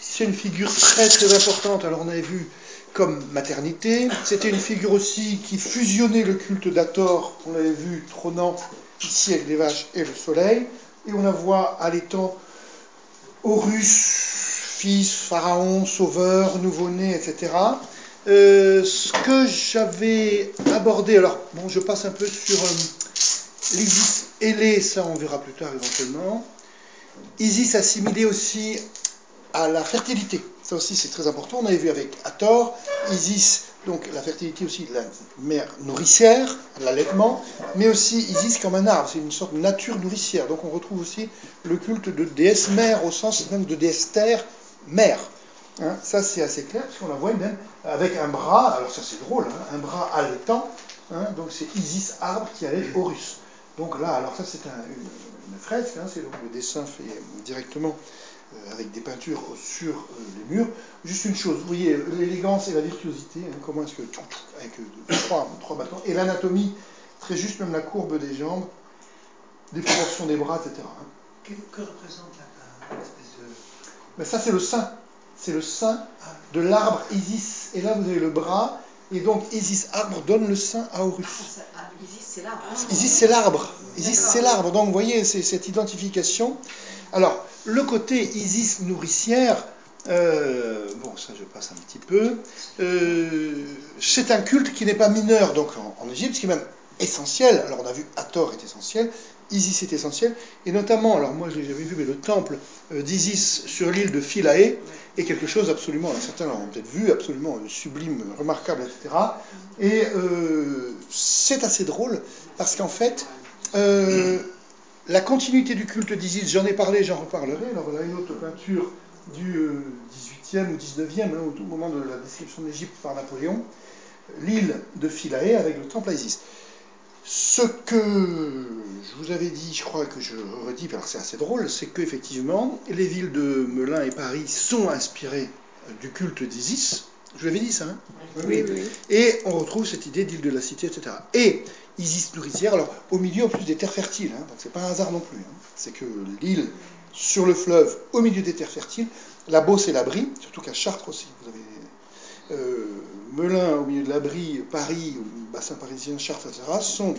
c'est une figure très très importante. Alors on avait vu comme maternité. C'était une figure aussi qui fusionnait le culte d'Hathor, on l'avait vu trônant ici avec les vaches et le soleil. Et on la voit allaitant Horus, fils, pharaon, sauveur, nouveau-né, etc. Ce que j'avais abordé, alors bon, je passe un peu sur l'Isis ailée, ça on verra plus tard éventuellement. Isis assimilée aussi à la fertilité, ça aussi c'est très important, on avait vu avec Hathor, Isis, donc la fertilité aussi de la mère nourricière, l'allaitement, mais aussi Isis comme un arbre, c'est une sorte de nature nourricière, donc on retrouve aussi le culte de déesse mère, au sens même de déesse terre, mère. Hein, ça c'est assez clair, parce qu'on la voit même avec un bras, alors ça c'est drôle, hein, un bras allaitant, hein, donc c'est Isis arbre qui allait Horus. Donc là, alors ça c'est une fresque, hein, c'est donc le dessin fait directement avec des peintures sur les murs. Juste une chose, vous voyez l'élégance et la virtuosité, hein, comment est-ce que avec trois bâtons, et l'anatomie, très juste, même la courbe des jambes, des proportions des bras, etc. Hein. Que représente l'espèce de... Ben ça c'est le sein de l'arbre Isis, et là vous avez le bras, et donc Isis arbre donne le sein à Horus. Isis c'est l'arbre. Isis c'est l'arbre. Isis c'est l'arbre. Donc vous voyez, c'est cette identification. Alors, le côté Isis nourricière, bon ça je passe un petit peu, c'est un culte qui n'est pas mineur donc en Égypte, ce qui est même essentiel. Alors on a vu Hathor est essentiel, Isis est essentiel, et notamment, alors moi je l'ai jamais vu, mais le temple d'Isis sur l'île de Philae est quelque chose absolument, alors certains l'ont peut-être vu, absolument sublime, remarquable, etc. Et c'est assez drôle, parce qu'en fait, la continuité du culte d'Isis, j'en ai parlé, j'en reparlerai. Alors là, une autre peinture du 18e ou 19e, hein, au moment de la description de l'Égypte par Napoléon, l'île de Philae avec le temple à Isis. Ce que je vous avais dit, je crois que je redis, alors c'est assez drôle, c'est qu'effectivement, les villes de Melun et Paris sont inspirées du culte d'Isis. Je vous l'avais dit ça, hein ? Oui, oui. Et on retrouve cette idée d'île de la cité, etc. Et Isis nourricière, alors au milieu en plus des terres fertiles, hein, donc c'est pas un hasard non plus. Hein. C'est que l'île sur le fleuve, au milieu des terres fertiles, la Beauce et la Brie, surtout qu'à Chartres aussi, vous avez Melun au milieu de la Brie, Paris, bassin parisien, Chartres, etc., sont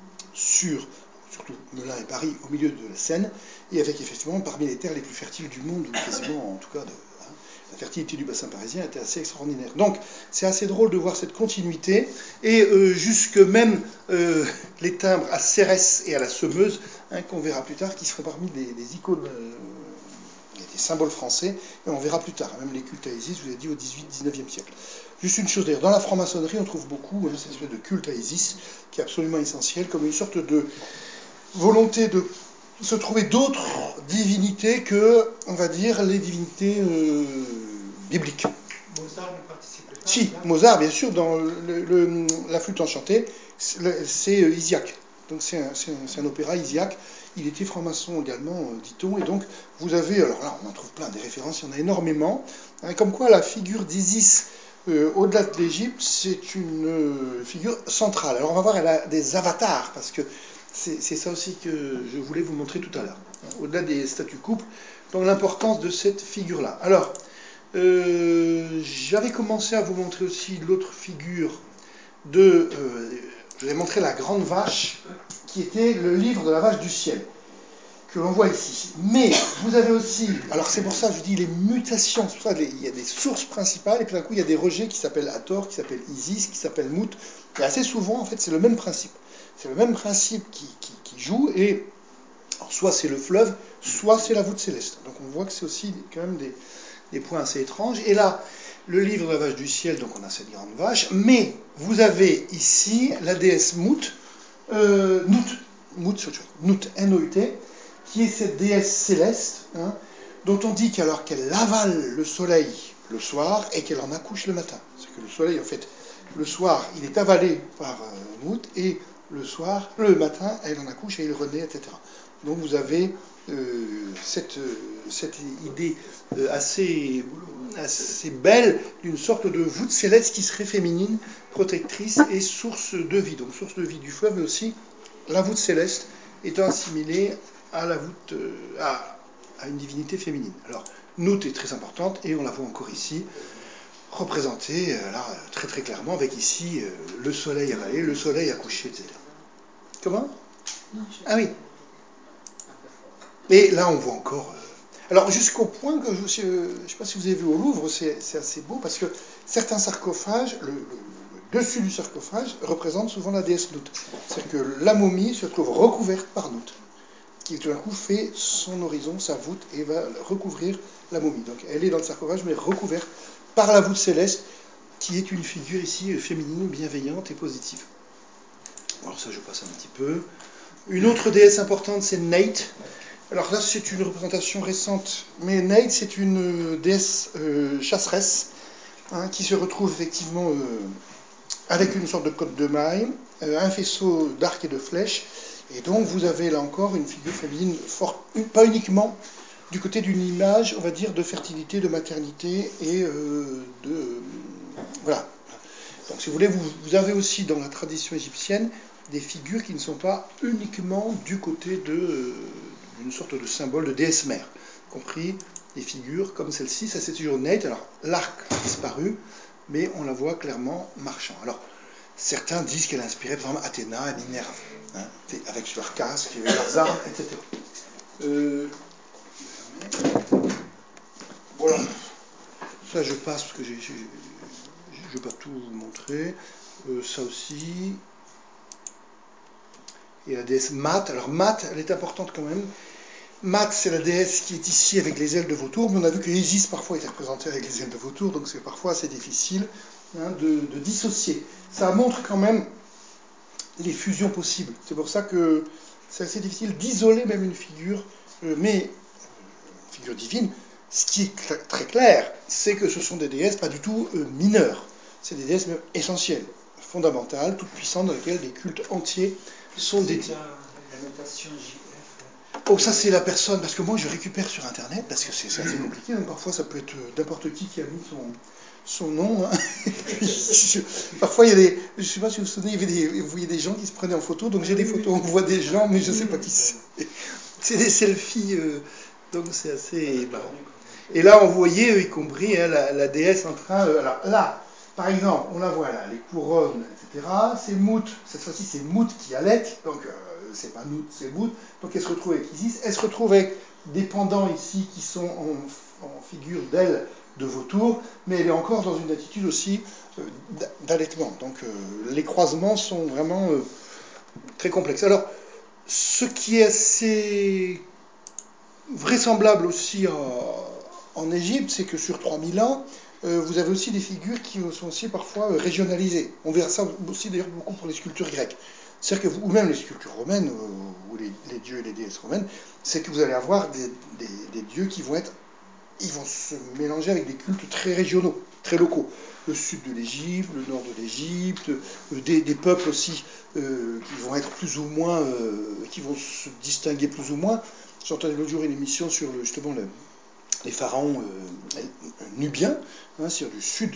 surtout Melun et Paris, au milieu de la Seine, et avec effectivement parmi les terres les plus fertiles du monde, ou quasiment en tout cas la fertilité du bassin parisien était assez extraordinaire. Donc, c'est assez drôle de voir cette continuité, et jusque même les timbres à Cérès et à la Semeuse, hein, qu'on verra plus tard, qui seront parmi des icônes, des symboles français, et on verra plus tard, même les cultes à Isis, je vous ai dit, au 18-19e siècle. Juste une chose d'ailleurs, dans la franc-maçonnerie, on trouve beaucoup cette espèce de culte à Isis, qui est absolument essentiel, comme une sorte de volonté de se trouver d'autres divinités que, on va dire, les divinités bibliques. Mozart ne participait pas. Si, Mozart, bien sûr, dans la flûte enchantée, c'est Isiaque. Donc c'est un opéra Isiaque. Il était franc-maçon également, dit-on. Et donc, vous avez, alors là, on en trouve plein des références, il y en a énormément. Hein, comme quoi, la figure d'Isis, au-delà de l'Égypte, c'est une figure centrale. Alors, on va voir, elle a des avatars, parce que c'est ça aussi que je voulais vous montrer tout à l'heure. Hein, au-delà des statues couples, donc l'importance de cette figure-là. Alors, j'avais commencé à vous montrer aussi l'autre figure je vous ai montré la grande vache, qui était le livre de la vache du ciel, que l'on voit ici. Mais vous avez aussi, alors c'est pour ça que je dis les mutations, c'est pour ça qu'il y a des sources principales, et puis d'un coup il y a des rejets qui s'appellent Hathor, qui s'appellent Isis, qui s'appellent Mout, et assez souvent en fait c'est le même principe. C'est le même principe qui joue, et alors, soit c'est le fleuve, soit c'est la voûte céleste. Donc on voit que c'est aussi quand même des points assez étranges. Et là, le livre de la vache du ciel, donc on a cette grande vache, mais vous avez ici la déesse Mout, Nout, N-O-U-T, qui est cette déesse céleste, hein, dont on dit qu'alors qu'elle avale le soleil le soir et qu'elle en accouche le matin. C'est que le soleil, en fait, le soir, il est avalé par Mout, et le matin, elle en accouche et il renaît, etc. Donc vous avez cette idée assez belle d'une sorte de voûte céleste qui serait féminine, protectrice et source de vie. Donc source de vie du fleuve, mais aussi la voûte céleste étant assimilée à la voûte, à une divinité féminine. Alors, Nout est très importante, et on la voit encore ici, représentée là, très très clairement, avec ici le soleil avalé, le soleil à coucher, etc. Comment? Ah oui. Et là, on voit encore... alors, jusqu'au point que, je ne sais pas si vous avez vu au Louvre, c'est assez beau, parce que certains sarcophages, le dessus du sarcophage, représente souvent la déesse Nout. C'est-à-dire que la momie se trouve recouverte par Nout, qui tout d'un coup fait son horizon, sa voûte, et va recouvrir la momie. Donc, elle est dans le sarcophage, mais recouverte par la voûte céleste, qui est une figure ici féminine, bienveillante et positive. Alors ça, je passe un petit peu. Une autre déesse importante, c'est Neit. Alors là, c'est une représentation récente, mais Neit, c'est une déesse chasseresse, hein, qui se retrouve effectivement avec une sorte de côte de maille, un faisceau d'arcs et de flèches, et donc vous avez là encore une figure féminine forte, pas uniquement du côté d'une image, on va dire, de fertilité, de maternité et voilà. Donc si vous voulez, vous avez aussi dans la tradition égyptienne des figures qui ne sont pas uniquement du côté d'une sorte de symbole de déesse mère, y compris des figures comme celle-ci, ça c'est toujours Neit. Alors l'arc a disparu, mais on la voit clairement marchant. Alors certains disent qu'elle a inspiré par exemple Athéna et Minerve, hein, avec leurs casques, leurs armes, etc. Voilà. Ça je passe parce que je ne vais pas tout vous montrer. Ça aussi. Et la déesse Mat. Alors Mat, elle est importante quand même. Mat, c'est la déesse qui est ici avec les ailes de vautour, mais on a vu que Isis parfois était représentée avec les ailes de vautour, donc c'est parfois assez difficile, hein, de dissocier. Ça montre quand même les fusions possibles. C'est pour ça que c'est assez difficile d'isoler même une figure, mais une figure divine. Ce qui est très clair, c'est que ce sont des déesses pas du tout mineures. C'est des déesses même essentielles, fondamentales, toutes puissantes, dans lesquelles des cultes entiers sont dédiés. La notation JF. Oh, ça c'est la personne, parce que moi je récupère sur internet, parce que c'est assez compliqué, donc parfois ça peut être n'importe qui a mis son nom. Hein. Parfois il y a des. Je ne sais pas si vous vous souvenez, vous voyez des gens qui se prenaient en photo, donc j'ai des photos, on voit des gens, mais je ne sais pas qui c'est. C'est des selfies, donc c'est assez marrant. Et là on voyait, y compris hein, la déesse en train. Alors là, par exemple, on la voit là, les couronnes, etc. C'est Mout, cette fois-ci c'est Mout qui allait, donc c'est pas Nout, c'est Mout. Donc elle se retrouve avec Isis, elle se retrouve avec des pendants ici qui sont en figure d'ailes de vautour, mais elle est encore dans une attitude aussi d'allaitement. Donc les croisements sont vraiment très complexes. Alors, ce qui est assez vraisemblable aussi en Égypte, c'est que sur 3000 ans, vous avez aussi des figures qui sont aussi parfois régionalisées. On verra ça aussi d'ailleurs beaucoup pour les sculptures grecques. C'est-à-dire que ou même les sculptures romaines, ou les dieux et les déesses romaines, c'est que vous allez avoir des dieux qui vont se mélanger avec des cultes très régionaux, très locaux. Le sud de l'Égypte, le nord de l'Égypte, des peuples aussi qui vont être plus ou moins, qui vont se distinguer plus ou moins. J'entendais l'autre jour une émission sur justement les pharaons nubiens, hein, c'est-à-dire du sud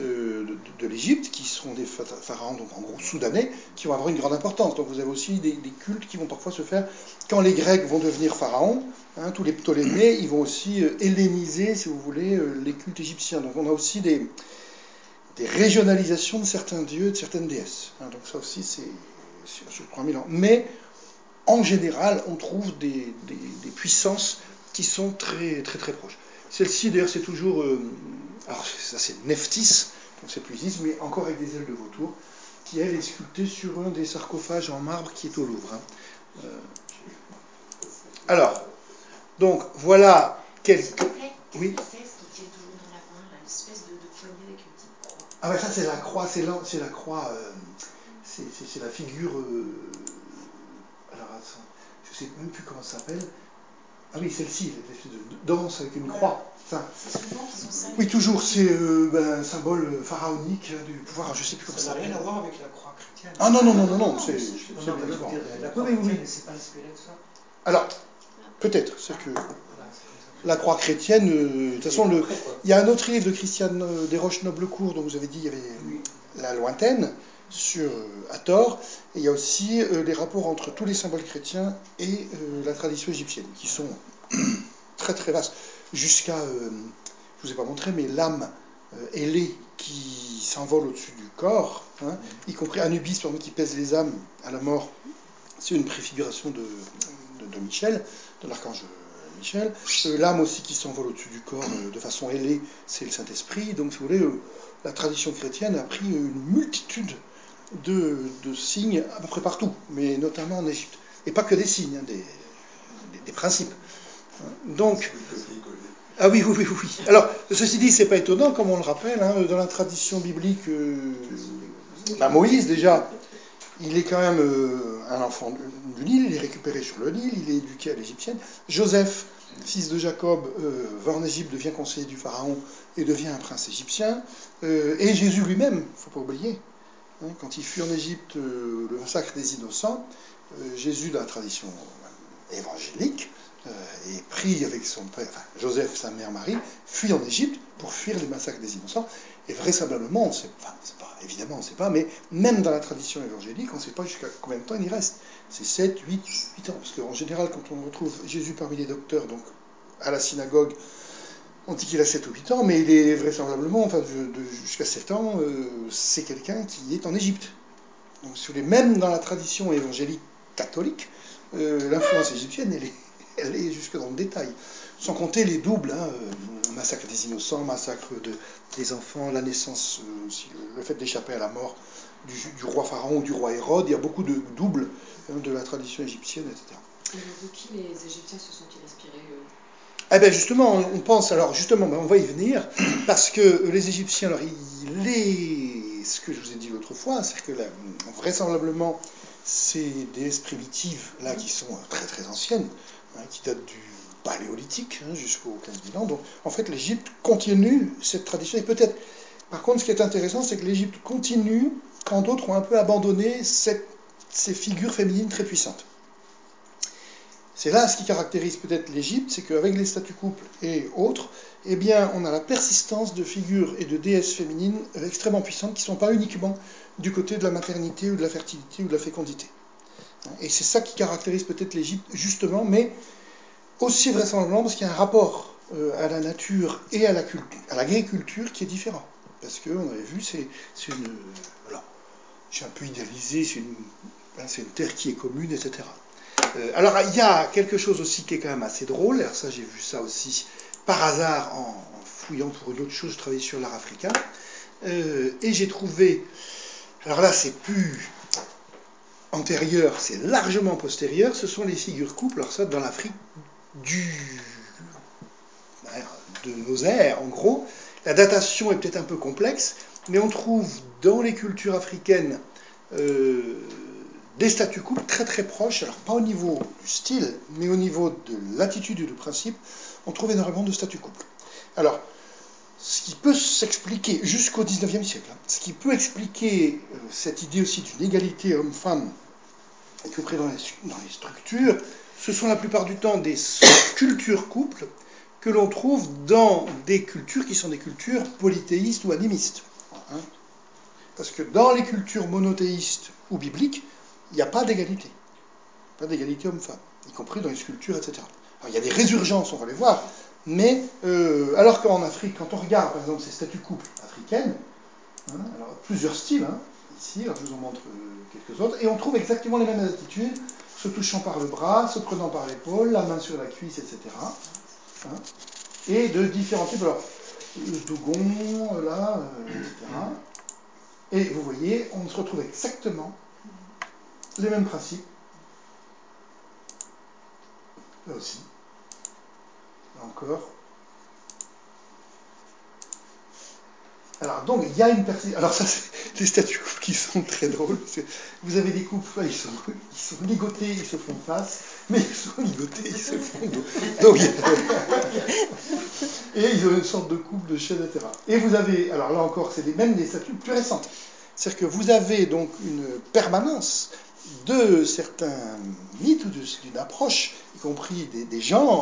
de l'Égypte, qui seront des pharaons donc en gros soudanais, qui vont avoir une grande importance. Donc vous avez aussi des cultes qui vont parfois se faire quand les Grecs vont devenir pharaons, hein, tous les Ptolémées, ils vont aussi helléniser, si vous voulez, les cultes égyptiens. Donc on a aussi des régionalisations de certains dieux, de certaines déesses. Hein, donc ça aussi c'est sur 3000 ans. Mais en général, on trouve des puissances qui sont très très très proches. Celle-ci, d'ailleurs, c'est toujours... alors, ça, c'est Nephthys, donc c'est plus Isis, mais encore avec des ailes de vautour, qui, elle, est sculptée sur un des sarcophages en marbre qui est au Louvre. Hein. Alors, donc, voilà quelques... S'il te plaît, oui. qu'est-ce que c'est ce qui tient toujours dans la main, là, une espèce de poignée avec une petite croix? Ah ben ça, c'est la croix, c'est la croix, c'est la figure... alors, attends, je ne sais même plus comment ça s'appelle. Ah oui, celle-ci, l'espèce de danse avec une croix. Ça. C'est souvent qu'ils ont ça. Oui, toujours, c'est un symbole pharaonique du pouvoir, je ne sais plus comment ça s'appelle. Ça n'a rien à voir avec la croix chrétienne. Ah non, c'est Non, mais différent. la croix chrétienne, c'est pas inspiré de ça. Alors, peut-être, c'est que la croix chrétienne, de toute façon, il y a un autre livre de Christiane Desroches-Noblecourt, dont vous avez dit, il y avait La Lointaine, sur Hathor, et il y a aussi les rapports entre tous les symboles chrétiens et la tradition égyptienne, qui sont très très vaste, jusqu'à, je vous ai pas montré, mais l'âme ailée qui s'envole au-dessus du corps, hein, y compris Anubis, par exemple, qui pèse les âmes à la mort, c'est une préfiguration de Michel, de l'archange Michel. L'âme aussi qui s'envole au-dessus du corps de façon ailée, c'est le Saint-Esprit. Donc, si vous voulez, la tradition chrétienne a pris une multitude de signes à peu près partout, mais notamment en Égypte. Et pas que des signes, hein, des principes. Donc, ah oui. Alors, ceci dit, c'est pas étonnant, comme on le rappelle, hein, dans la tradition biblique, Moïse, déjà, il est quand même un enfant du Nil, il est récupéré sur le Nil, il est éduqué à l'égyptienne. Joseph, fils de Jacob, va en Égypte, devient conseiller du Pharaon et devient un prince égyptien. Et Jésus lui-même, il ne faut pas oublier, hein, quand il fuit en Égypte le massacre des innocents, Jésus, dans la tradition évangélique, est pris avec son père, enfin, Joseph, sa mère Marie, fuit en Égypte pour fuir les massacres des innocents. Et vraisemblablement, on ne sait pas, évidemment on ne sait pas, mais même dans la tradition évangélique, on ne sait pas jusqu'à combien de temps il y reste. C'est 7, 8 ans. Parce qu'en général, quand on retrouve Jésus parmi les docteurs, donc à la synagogue, on dit qu'il a 7 ou 8 ans, mais il est vraisemblablement, enfin, jusqu'à 7 ans, c'est quelqu'un qui est en Égypte. Donc, si vous voulez, même dans la tradition évangélique catholique, l'influence égyptienne, elle est jusque dans le détail. Sans compter les doubles, hein, massacre des innocents, massacre des enfants, la naissance, aussi, le fait d'échapper à la mort du roi Pharaon ou du roi Hérode. Il y a beaucoup de doubles de la tradition égyptienne, etc. Et de qui les Égyptiens se sont-ils inspirés Eh bien justement, on pense, alors justement, on va y venir, parce que les Égyptiens, alors, ce que je vous ai dit l'autre fois, c'est que vraisemblablement, ces déesses primitives, là, qui sont très très anciennes, hein, qui datent du paléolithique jusqu'au 15 000 ans, donc en fait l'Égypte continue cette tradition, et peut-être, par contre, ce qui est intéressant, c'est que l'Égypte continue quand d'autres ont un peu abandonné ces figures féminines très puissantes. C'est là ce qui caractérise peut-être l'Égypte, c'est qu'avec les statues couples et autres, eh bien, on a la persistance de figures et de déesses féminines extrêmement puissantes qui ne sont pas uniquement du côté de la maternité ou de la fertilité ou de la fécondité. Et c'est ça qui caractérise peut-être l'Égypte, justement, mais aussi vraisemblablement parce qu'il y a un rapport à la nature et à l'agriculture qui est différent. Parce qu'on avait vu, c'est une... Alors, j'ai un peu idéalisé, c'est une terre qui est commune, etc. Alors, il y a quelque chose aussi qui est quand même assez drôle. Alors ça, j'ai vu ça aussi par hasard en fouillant pour une autre chose. Je travaillais sur l'art africain. Et j'ai trouvé... Alors là, c'est plus antérieur, c'est largement postérieur. Ce sont les figures couples. Alors ça, dans l'Afrique de nos ères, en gros. La datation est peut-être un peu complexe, mais on trouve dans les cultures africaines... des statues couples très très proches, alors pas au niveau du style, mais au niveau de l'attitude et du principe, on trouve énormément de statues couples. Alors, ce qui peut s'expliquer jusqu'au XIXe siècle, ce qui peut expliquer cette idée aussi d'une égalité homme-femme, y compris dans les structures, ce sont la plupart du temps des cultures couples que l'on trouve dans des cultures qui sont des cultures polythéistes ou animistes. Parce que dans les cultures monothéistes ou bibliques, il n'y a pas d'égalité. Pas d'égalité homme-femme, y compris dans les sculptures, etc. Alors, il y a des résurgences, on va les voir, mais alors qu'en Afrique, quand on regarde par exemple ces statues couples africaines, alors plusieurs styles, ici, alors je vous en montre quelques autres, et on trouve exactement les mêmes attitudes, se touchant par le bras, se prenant par l'épaule, la main sur la cuisse, etc. Et de différents types, alors le dogon, là, etc. Et vous voyez, on se retrouve exactement les mêmes principes. Là aussi. Là encore. Alors, donc, il y a une persistance. Alors, ça, c'est des statues couples qui sont très drôles. Parce que vous avez des couples, là, ils sont ligotés, ils se font face, mais ils sont ligotés, ils se font dos. Donc, et ils ont une sorte de couple de chaise, etc. Et vous avez, alors là encore, c'est même des statues plus récentes. C'est-à-dire que vous avez donc une permanence de certains mythes ou d'une approche, y compris des genres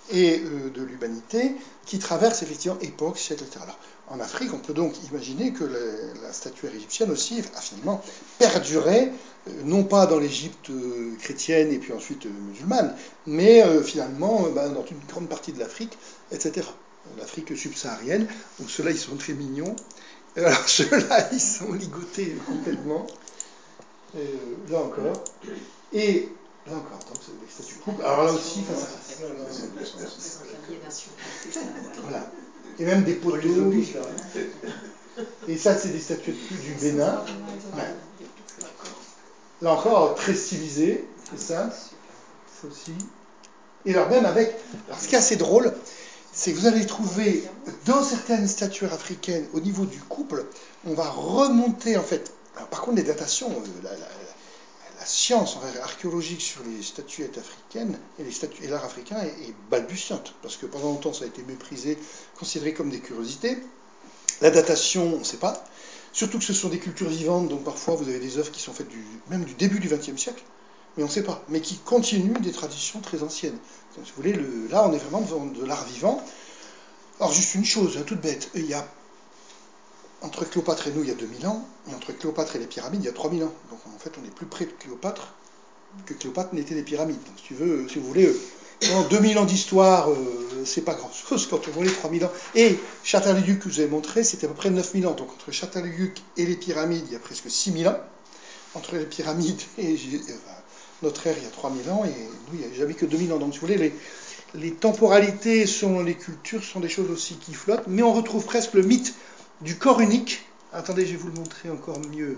et de l'humanité qui traversent effectivement époques, siècles, etc. Alors, en Afrique, on peut donc imaginer que la statuaire égyptienne aussi a finalement perduré, non pas dans l'Égypte chrétienne et puis ensuite musulmane, mais finalement dans une grande partie de l'Afrique, etc. L'Afrique subsaharienne, donc ceux-là ils sont très mignons, alors ceux-là ils sont ligotés complètement, là encore, et là encore, donc c'est des statues couples, alors là aussi face à face. Voilà. Et même des poteaux. Et ça, c'est des statuettes du Bénin. Ouais. Là encore, très stylisé, c'est ça. Ça aussi. Et alors même avec... Alors ce qui est assez drôle, c'est que vous allez trouver dans certaines statuaires africaines, au niveau du couple, on va remonter en fait... Alors, par contre, les datations, la science archéologique sur les statuettes africaines et l'art africain est balbutiante, parce que pendant longtemps ça a été méprisé, considéré comme des curiosités. La datation, on ne sait pas, surtout que ce sont des cultures vivantes, donc parfois vous avez des œuvres qui sont faites même du début du XXe siècle, mais on ne sait pas, mais qui continuent des traditions très anciennes. Donc, si vous voulez, là on est vraiment devant de l'art vivant. Alors juste une chose, toute bête, il y a entre Cléopâtre et nous, il y a 2000 ans, et entre Cléopâtre et les pyramides, il y a 3000 ans. Donc en fait, on est plus près de Cléopâtre que Cléopâtre n'était des pyramides. Donc si vous voulez, 2000 ans d'histoire, c'est pas grand-chose quand on voit les 3000 ans. Et Châtellerault que je vous ai montré, c'était à peu près 9000 ans. Donc entre Châtellerault et les pyramides, il y a presque 6000 ans. Entre les pyramides et notre ère, il y a 3000 ans, et nous, il n'y a jamais que 2000 ans. Donc si vous voulez, les temporalités selon les cultures sont des choses aussi qui flottent, mais on retrouve presque le mythe du corps unique. Attendez, je vais vous le montrer encore mieux.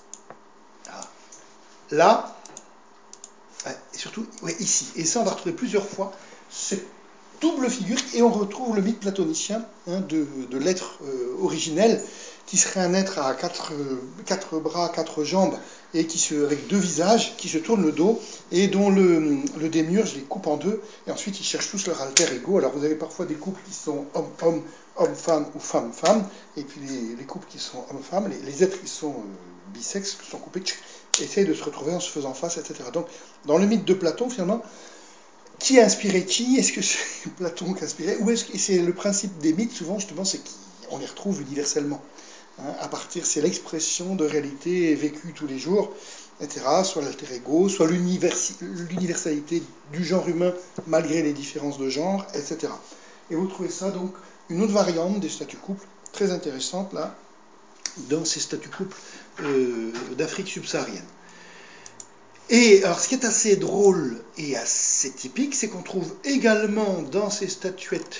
Là, et surtout ici. Et ça, on va retrouver plusieurs fois cette double figure, et on retrouve le mythe platonicien de l'être originel, qui serait un être à quatre bras, quatre jambes, et avec deux visages, qui se tourne le dos, et dont le démiurge les coupe en deux, et ensuite ils cherchent tous leur alter ego. Alors vous avez parfois des couples qui sont homme-homme, homme-femme ou femme-femme, et puis les couples qui sont homme-femme, les êtres qui sont bisexes, qui sont coupés, essayent de se retrouver en se faisant face, etc. Donc, dans le mythe de Platon, finalement, qui a inspiré qui? Est-ce que c'est Platon qui a inspiré? Ou est-ce que c'est le principe des mythes, souvent, justement, c'est qu'on les retrouve universellement. À partir, c'est l'expression de réalité vécue tous les jours, etc. Soit l'alter ego, soit l'universalité du genre humain, malgré les différences de genre, etc. Et vous trouvez ça, donc, une autre variante des statues couples, très intéressante, là, dans ces statues couples d'Afrique subsaharienne. Et alors, ce qui est assez drôle et assez typique, c'est qu'on trouve également dans ces statuettes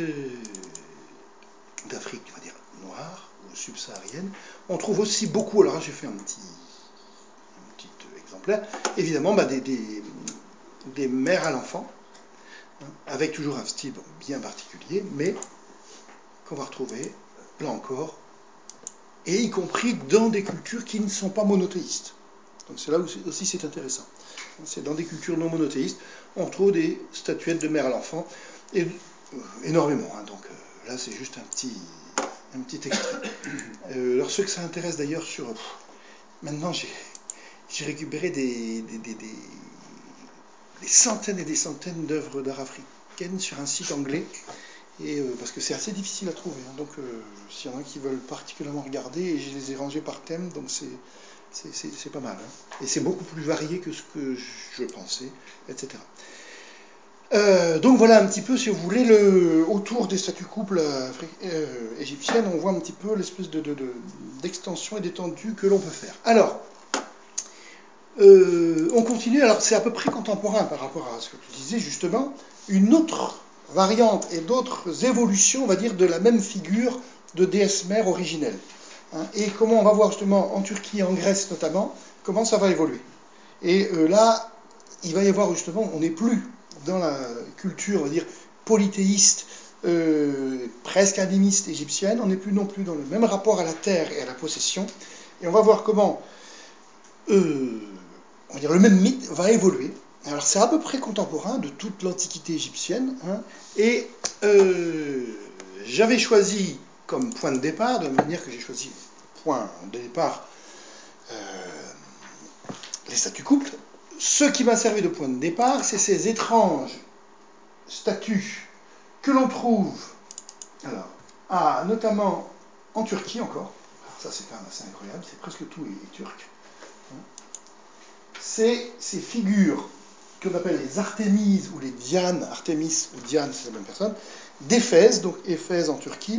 d'Afrique, on va dire, noire ou subsaharienne, on trouve aussi beaucoup, alors j'ai fait un petit exemplaire, évidemment des mères à l'enfant, avec toujours un style bien particulier, mais qu'on va retrouver, là encore, et y compris dans des cultures qui ne sont pas monothéistes. Donc c'est là où aussi c'est intéressant. C'est dans des cultures non monothéistes, on trouve des statuettes de mère à l'enfant, et énormément. Donc là c'est juste un petit extrait. Alors ceux que ça intéresse d'ailleurs maintenant j'ai récupéré des centaines et des centaines d'œuvres d'art africaines sur un site anglais. Et parce que c'est assez difficile à trouver. Donc s'il y en a qui veulent particulièrement regarder, et je les ai rangés par thème, donc c'est pas mal. Et c'est beaucoup plus varié que ce que je pensais, etc. Donc voilà un petit peu, si vous voulez, autour des statues couples égyptiennes, on voit un petit peu l'espèce d'extension et d'étendue que l'on peut faire. Alors, on continue, alors c'est à peu près contemporain par rapport à ce que tu disais justement, une autre variante et d'autres évolutions, on va dire, de la même figure de déesse mère originelle. Et comment on va voir justement en Turquie et en Grèce notamment, comment ça va évoluer. Et là, il va y avoir justement, on n'est plus dans la culture, on va dire, polythéiste, presque animiste égyptienne, on n'est plus non plus dans le même rapport à la terre et à la possession, et on va voir comment on va dire, le même mythe va évoluer. Alors c'est à peu près contemporain de toute l'Antiquité égyptienne, et j'avais choisi comme point de départ, de la manière que j'ai choisi point de départ les statues couples. Ce qui m'a servi de point de départ, c'est ces étranges statues que l'on trouve, alors, notamment en Turquie encore. Alors ça, c'est quand même assez incroyable, c'est presque tout est turc. C'est ces figures qu'on appelle les Artémises ou les Dianes, Artémis ou Diane, c'est la même personne, d'Éphèse, donc Éphèse en Turquie,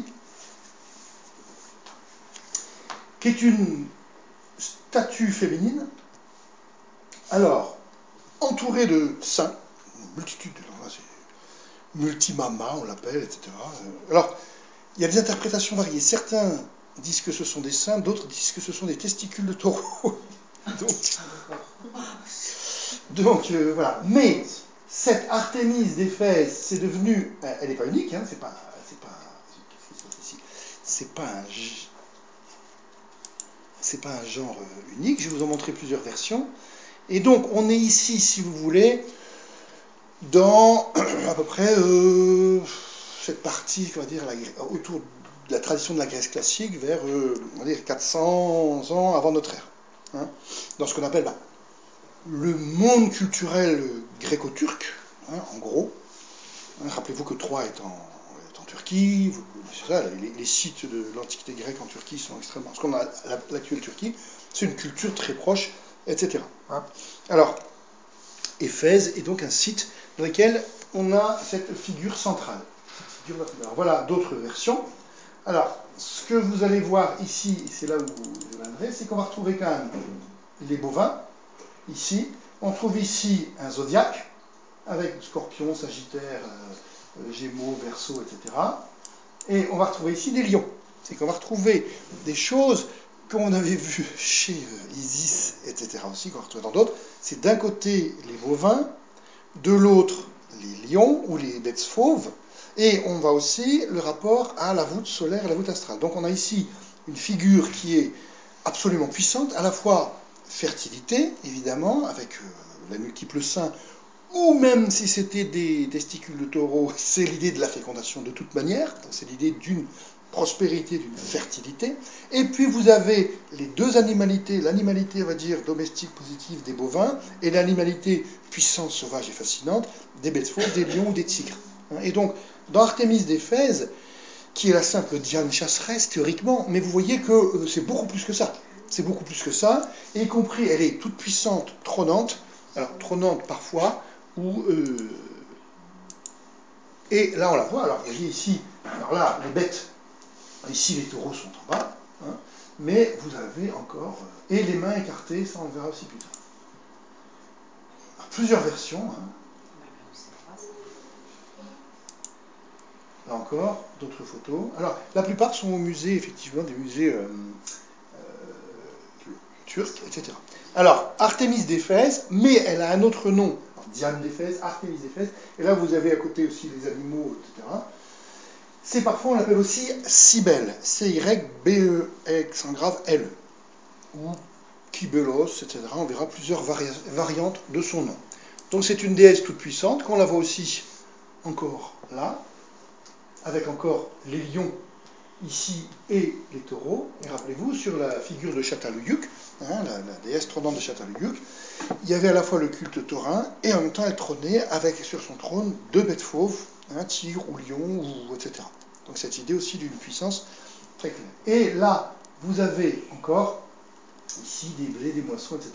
qui est une statue féminine, alors, entourée de saints, une multitude, c'est multimama, on l'appelle, etc. Alors, il y a des interprétations variées. Certains disent que ce sont des saints, d'autres disent que ce sont des testicules de taureau. Donc voilà. Mais cette Artémise d'Éphèse, c'est devenu, elle n'est pas unique, hein, c'est pas un genre unique. Je vais vous en montrer plusieurs versions. Et donc, on est ici, si vous voulez, dans à peu près cette partie, on va dire, autour de la tradition de la Grèce classique, vers on va dire 400 ans avant notre ère. Hein, dans ce qu'on appelle le monde culturel gréco-turc, hein, en gros. Hein, rappelez-vous que Troie est en Turquie, c'est ça, les sites de l'Antiquité grecque en Turquie sont extrêmement... Ce qu'on a l'actuelle Turquie, c'est une culture très proche, etc. Hein. Alors, Éphèse est donc un site dans lequel on a cette figure centrale. Alors, voilà d'autres versions. Alors, ce que vous allez voir ici, et c'est là où je viendrai, c'est qu'on va retrouver quand même les bovins, ici. On trouve ici un zodiaque, avec Scorpion, Sagittaire, Gémeaux, Verseau, etc. Et on va retrouver ici des lions. C'est qu'on va retrouver des choses qu'on avait vues chez Isis, etc. aussi, qu'on retrouve dans d'autres. C'est d'un côté les bovins, de l'autre les lions ou les bêtes fauves, et on va aussi le rapport à la voûte solaire et la voûte astrale. Donc on a ici une figure qui est absolument puissante, à la fois fertilité, évidemment, avec les multiples seins, ou même si c'était des testicules de taureau, c'est l'idée de la fécondation de toute manière, c'est l'idée d'une prospérité, d'une fertilité. Et puis vous avez les deux animalités, l'animalité, on va dire, domestique positive des bovins, et l'animalité puissante, sauvage et fascinante des bêtes fauves, des lions ou des tigres. Et donc, dans Artémise d'Éphèse, qui est la simple Diane chasseresse, théoriquement, mais vous voyez que c'est beaucoup plus que ça. C'est beaucoup plus que ça, et y compris, elle est toute puissante, trônante, alors trônante parfois, et là on la voit, alors vous voyez ici, alors là, les bêtes, ici les taureaux sont en bas, hein, mais vous avez encore, et les mains écartées, ça on le verra aussi plus tard. Alors, plusieurs versions, hein. Là encore, d'autres photos. Alors, la plupart sont au musée, effectivement, des musées turcs, etc. Alors, Artémise d'Éphèse, mais elle a un autre nom. Alors, Diane d'Éphèse, Artémise d'Éphèse, et là vous avez à côté aussi les animaux, etc. C'est parfois, on l'appelle aussi Cybèle, C-Y-B-E-X, en grave L, ou Kybélos, etc. On verra plusieurs variantes de son nom. Donc c'est une déesse toute puissante, qu'on la voit aussi encore là, avec encore les lions ici et les taureaux. Et rappelez-vous, sur la figure de Çatalhöyük, hein, la déesse trônante de Çatalhöyük, il y avait à la fois le culte taurin et en même temps elle trônait avec sur son trône deux bêtes fauves, un tigre ou lion, etc. Donc cette idée aussi d'une puissance très claire. Et là, vous avez encore ici des blés, des moissons, etc.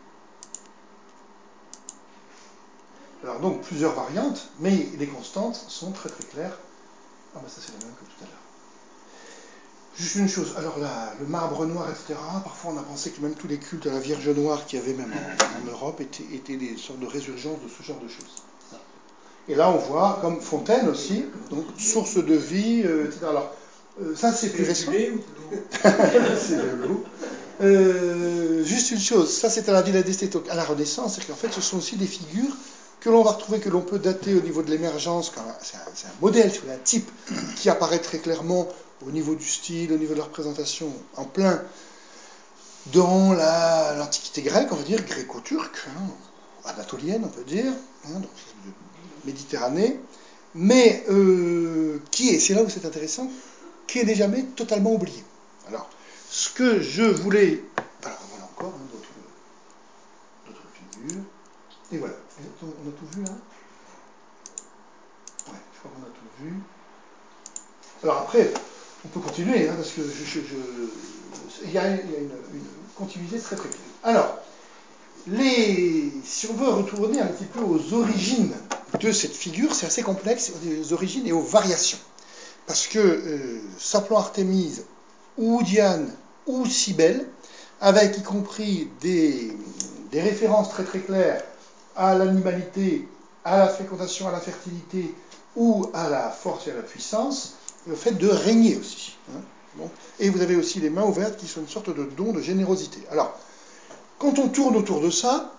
Alors donc plusieurs variantes, mais les constantes sont très très claires. Ah ben ça c'est la même que tout à l'heure. Juste une chose, alors là, le marbre noir, etc., parfois on a pensé que même tous les cultes à la Vierge Noire qu'il y avait même en Europe étaient des sortes de résurgences de ce genre de choses. Et là on voit, comme fontaine aussi, donc source de vie, etc. Alors, ça c'est plus récent. C'est de l'eau. Juste une chose, ça c'est à la Villa d'Este, à la Renaissance, c'est qu'en fait ce sont aussi des figures que l'on va retrouver, que l'on peut dater au niveau de l'émergence, c'est un modèle, c'est un type qui apparaît très clairement au niveau du style, au niveau de la représentation, en plein dans l'Antiquité grecque, on va dire, gréco-turque, hein, anatolienne, on peut dire, hein, donc Méditerranée, mais qui est, c'est là où c'est intéressant, qui n'est jamais totalement oublié. Alors, ce que je voulais... voilà encore hein, d'autres figures. Et voilà. On a tout vu là? Ouais, je crois qu'on a tout vu. vu. Alors après, on peut continuer, hein, parce que il y a une continuité très très claire. Alors, si on veut retourner un petit peu aux origines de cette figure, c'est assez complexe, aux origines et aux variations. Parce que, s'appelant Artémise, ou Diane, ou Cybèle, avec y compris des références très très claires à l'animalité, à la fécondation, à la fertilité, ou à la force et à la puissance, le fait de régner aussi. Hein. Bon. Et vous avez aussi les mains ouvertes qui sont une sorte de don de générosité. Alors, quand on tourne autour de ça,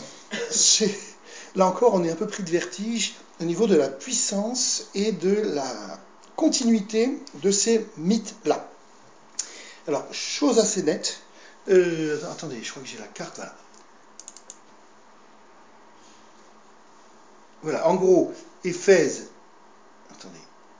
là encore, on est un peu pris de vertige au niveau de la puissance et de la continuité de ces mythes-là. Alors, chose assez nette, attendez, je crois que j'ai la carte, voilà. Voilà, en gros, Éphèse, attendez,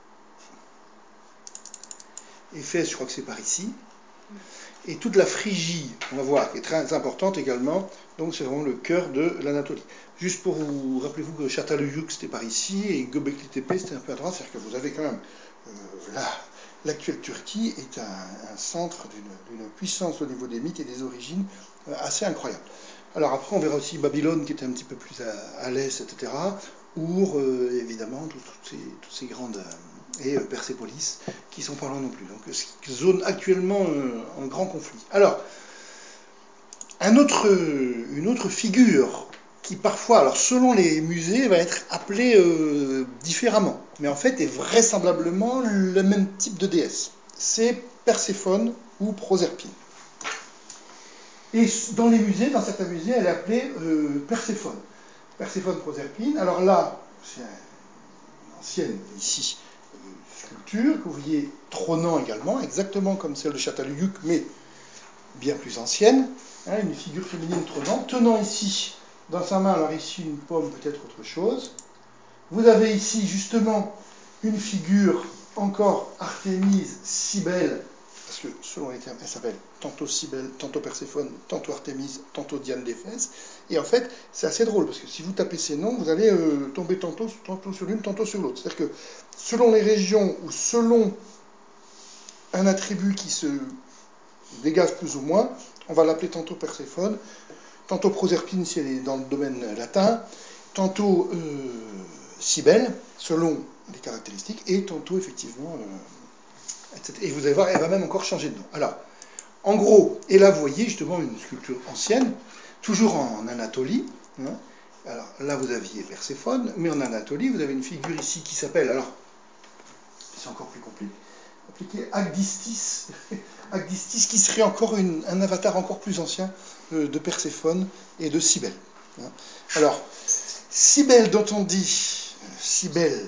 Éphèse, je crois que c'est par ici. Et toute la Phrygie, on va voir, qui est très importante également, donc c'est vraiment le cœur de l'Anatolie. Juste pour vous, rappelez-vous que Çatalhöyük c'était par ici, et Göbekli Tepe c'était un peu à droite, c'est-à-dire que vous avez quand même, l'actuelle Turquie est un centre d'une puissance au niveau des mythes et des origines assez incroyable. Alors après on verra aussi Babylone qui était un petit peu plus à l'est, etc. Our, évidemment, toutes ces grandes... et Persépolis, qui sont pas loin non plus. Donc, zone actuellement en grand conflit. Alors, une autre figure qui parfois, alors selon les musées, va être appelée différemment, mais en fait est vraisemblablement le même type de déesse. C'est Perséphone ou Proserpine. Et dans les musées, dans certains musées, elle est appelée Perséphone. Perséphone Proserpine. Alors là, c'est une ancienne ici sculpture que vous voyez trônant également, exactement comme celle de Çatalhöyük, mais bien plus ancienne, hein, une figure féminine trônant, tenant ici dans sa main, alors ici une pomme, peut-être autre chose. Vous avez ici justement une figure encore Artémise, Cybèle, parce que selon les termes, elle s'appelle tantôt Cybèle, tantôt Perséphone, tantôt Artémise, tantôt Diane d'Éphèse. Et en fait, c'est assez drôle, parce que si vous tapez ces noms, vous allez tomber tantôt sur l'une, tantôt sur l'autre. C'est-à-dire que selon les régions ou selon un attribut qui se dégage plus ou moins, on va l'appeler tantôt Perséphone, tantôt Proserpine si elle est dans le domaine latin, tantôt Cybèle, selon les caractéristiques, et tantôt effectivement, etc. Et vous allez voir, elle va même encore changer de nom. Alors, en gros, et là vous voyez justement une sculpture ancienne, toujours en Anatolie. Hein. Alors là vous aviez Perséphone, mais en Anatolie vous avez une figure ici qui s'appelle, alors c'est encore plus compliqué, Agdistis, Agdistis qui serait encore un avatar encore plus ancien de Perséphone et de Cybèle. Hein. Alors, Cybèle dont on dit, Cybèle,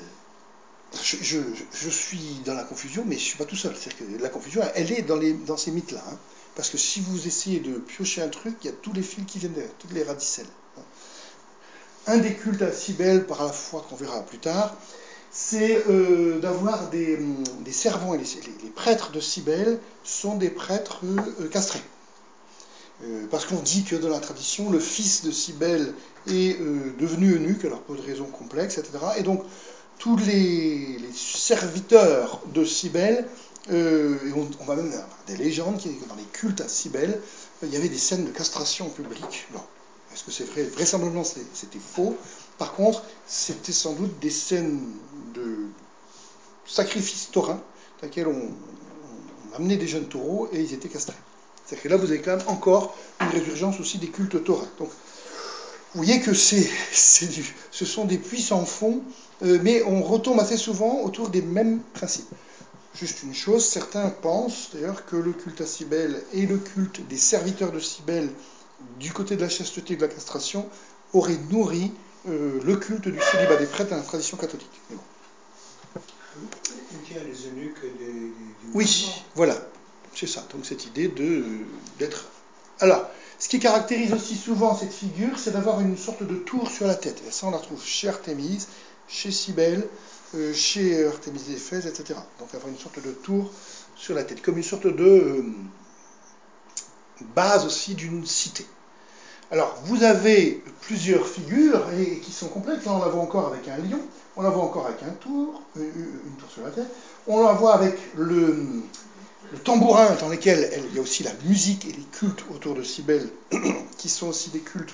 je suis dans la confusion, mais je ne suis pas tout seul. C'est-à-dire que la confusion, elle est dans ces mythes-là. Hein. Parce que si vous essayez de piocher un truc, il y a tous les fils qui viennent derrière, toutes les radicelles. Hein. Un des cultes à Cybèle, par la foi qu'on verra plus tard, c'est d'avoir des servants, et les prêtres de Cybèle sont des prêtres castrés. Parce qu'on dit que dans la tradition, le fils de Cybèle est devenu eunuque, alors pour des raisons complexes, etc. Et donc, tous les serviteurs de Cybèle, et on va même avoir des légendes qui dans les cultes à Cybèle, il y avait des scènes de castration publique. Bon, est-ce que c'est vrai? Vraisemblablement, c'était faux. Par contre, c'était sans doute des scènes de sacrifices taurins, dans lesquels on amenait des jeunes taureaux et ils étaient castrés. C'est-à-dire que là, vous avez quand même encore une résurgence aussi des cultes taurins. Donc, vous voyez que ce sont des puits sans fond, mais on retombe assez souvent autour des mêmes principes. Juste une chose, certains pensent d'ailleurs que le culte à Cybèle et le culte des serviteurs de Cybèle du côté de la chasteté et de la castration auraient nourri le culte du célibat des prêtres dans la tradition catholique. Mais bon. Il y a les eunuques du Oui, voilà, c'est ça. Donc cette idée d'être... Alors, ce qui caractérise aussi souvent cette figure, c'est d'avoir une sorte de tour sur la tête. Et ça, on la trouve chez Artémise, chez Cybèle, chez Artémise d'Éphèse, etc. Donc avoir une sorte de tour sur la tête, comme une sorte de base aussi d'une cité. Alors, vous avez plusieurs figures et qui sont complexes. Là, on la voit encore avec un lion, on la voit encore avec un tour, une tour sur la tête. On la voit avec le tambourin dans lequel il y a aussi la musique et les cultes autour de Cybèle, qui sont aussi des cultes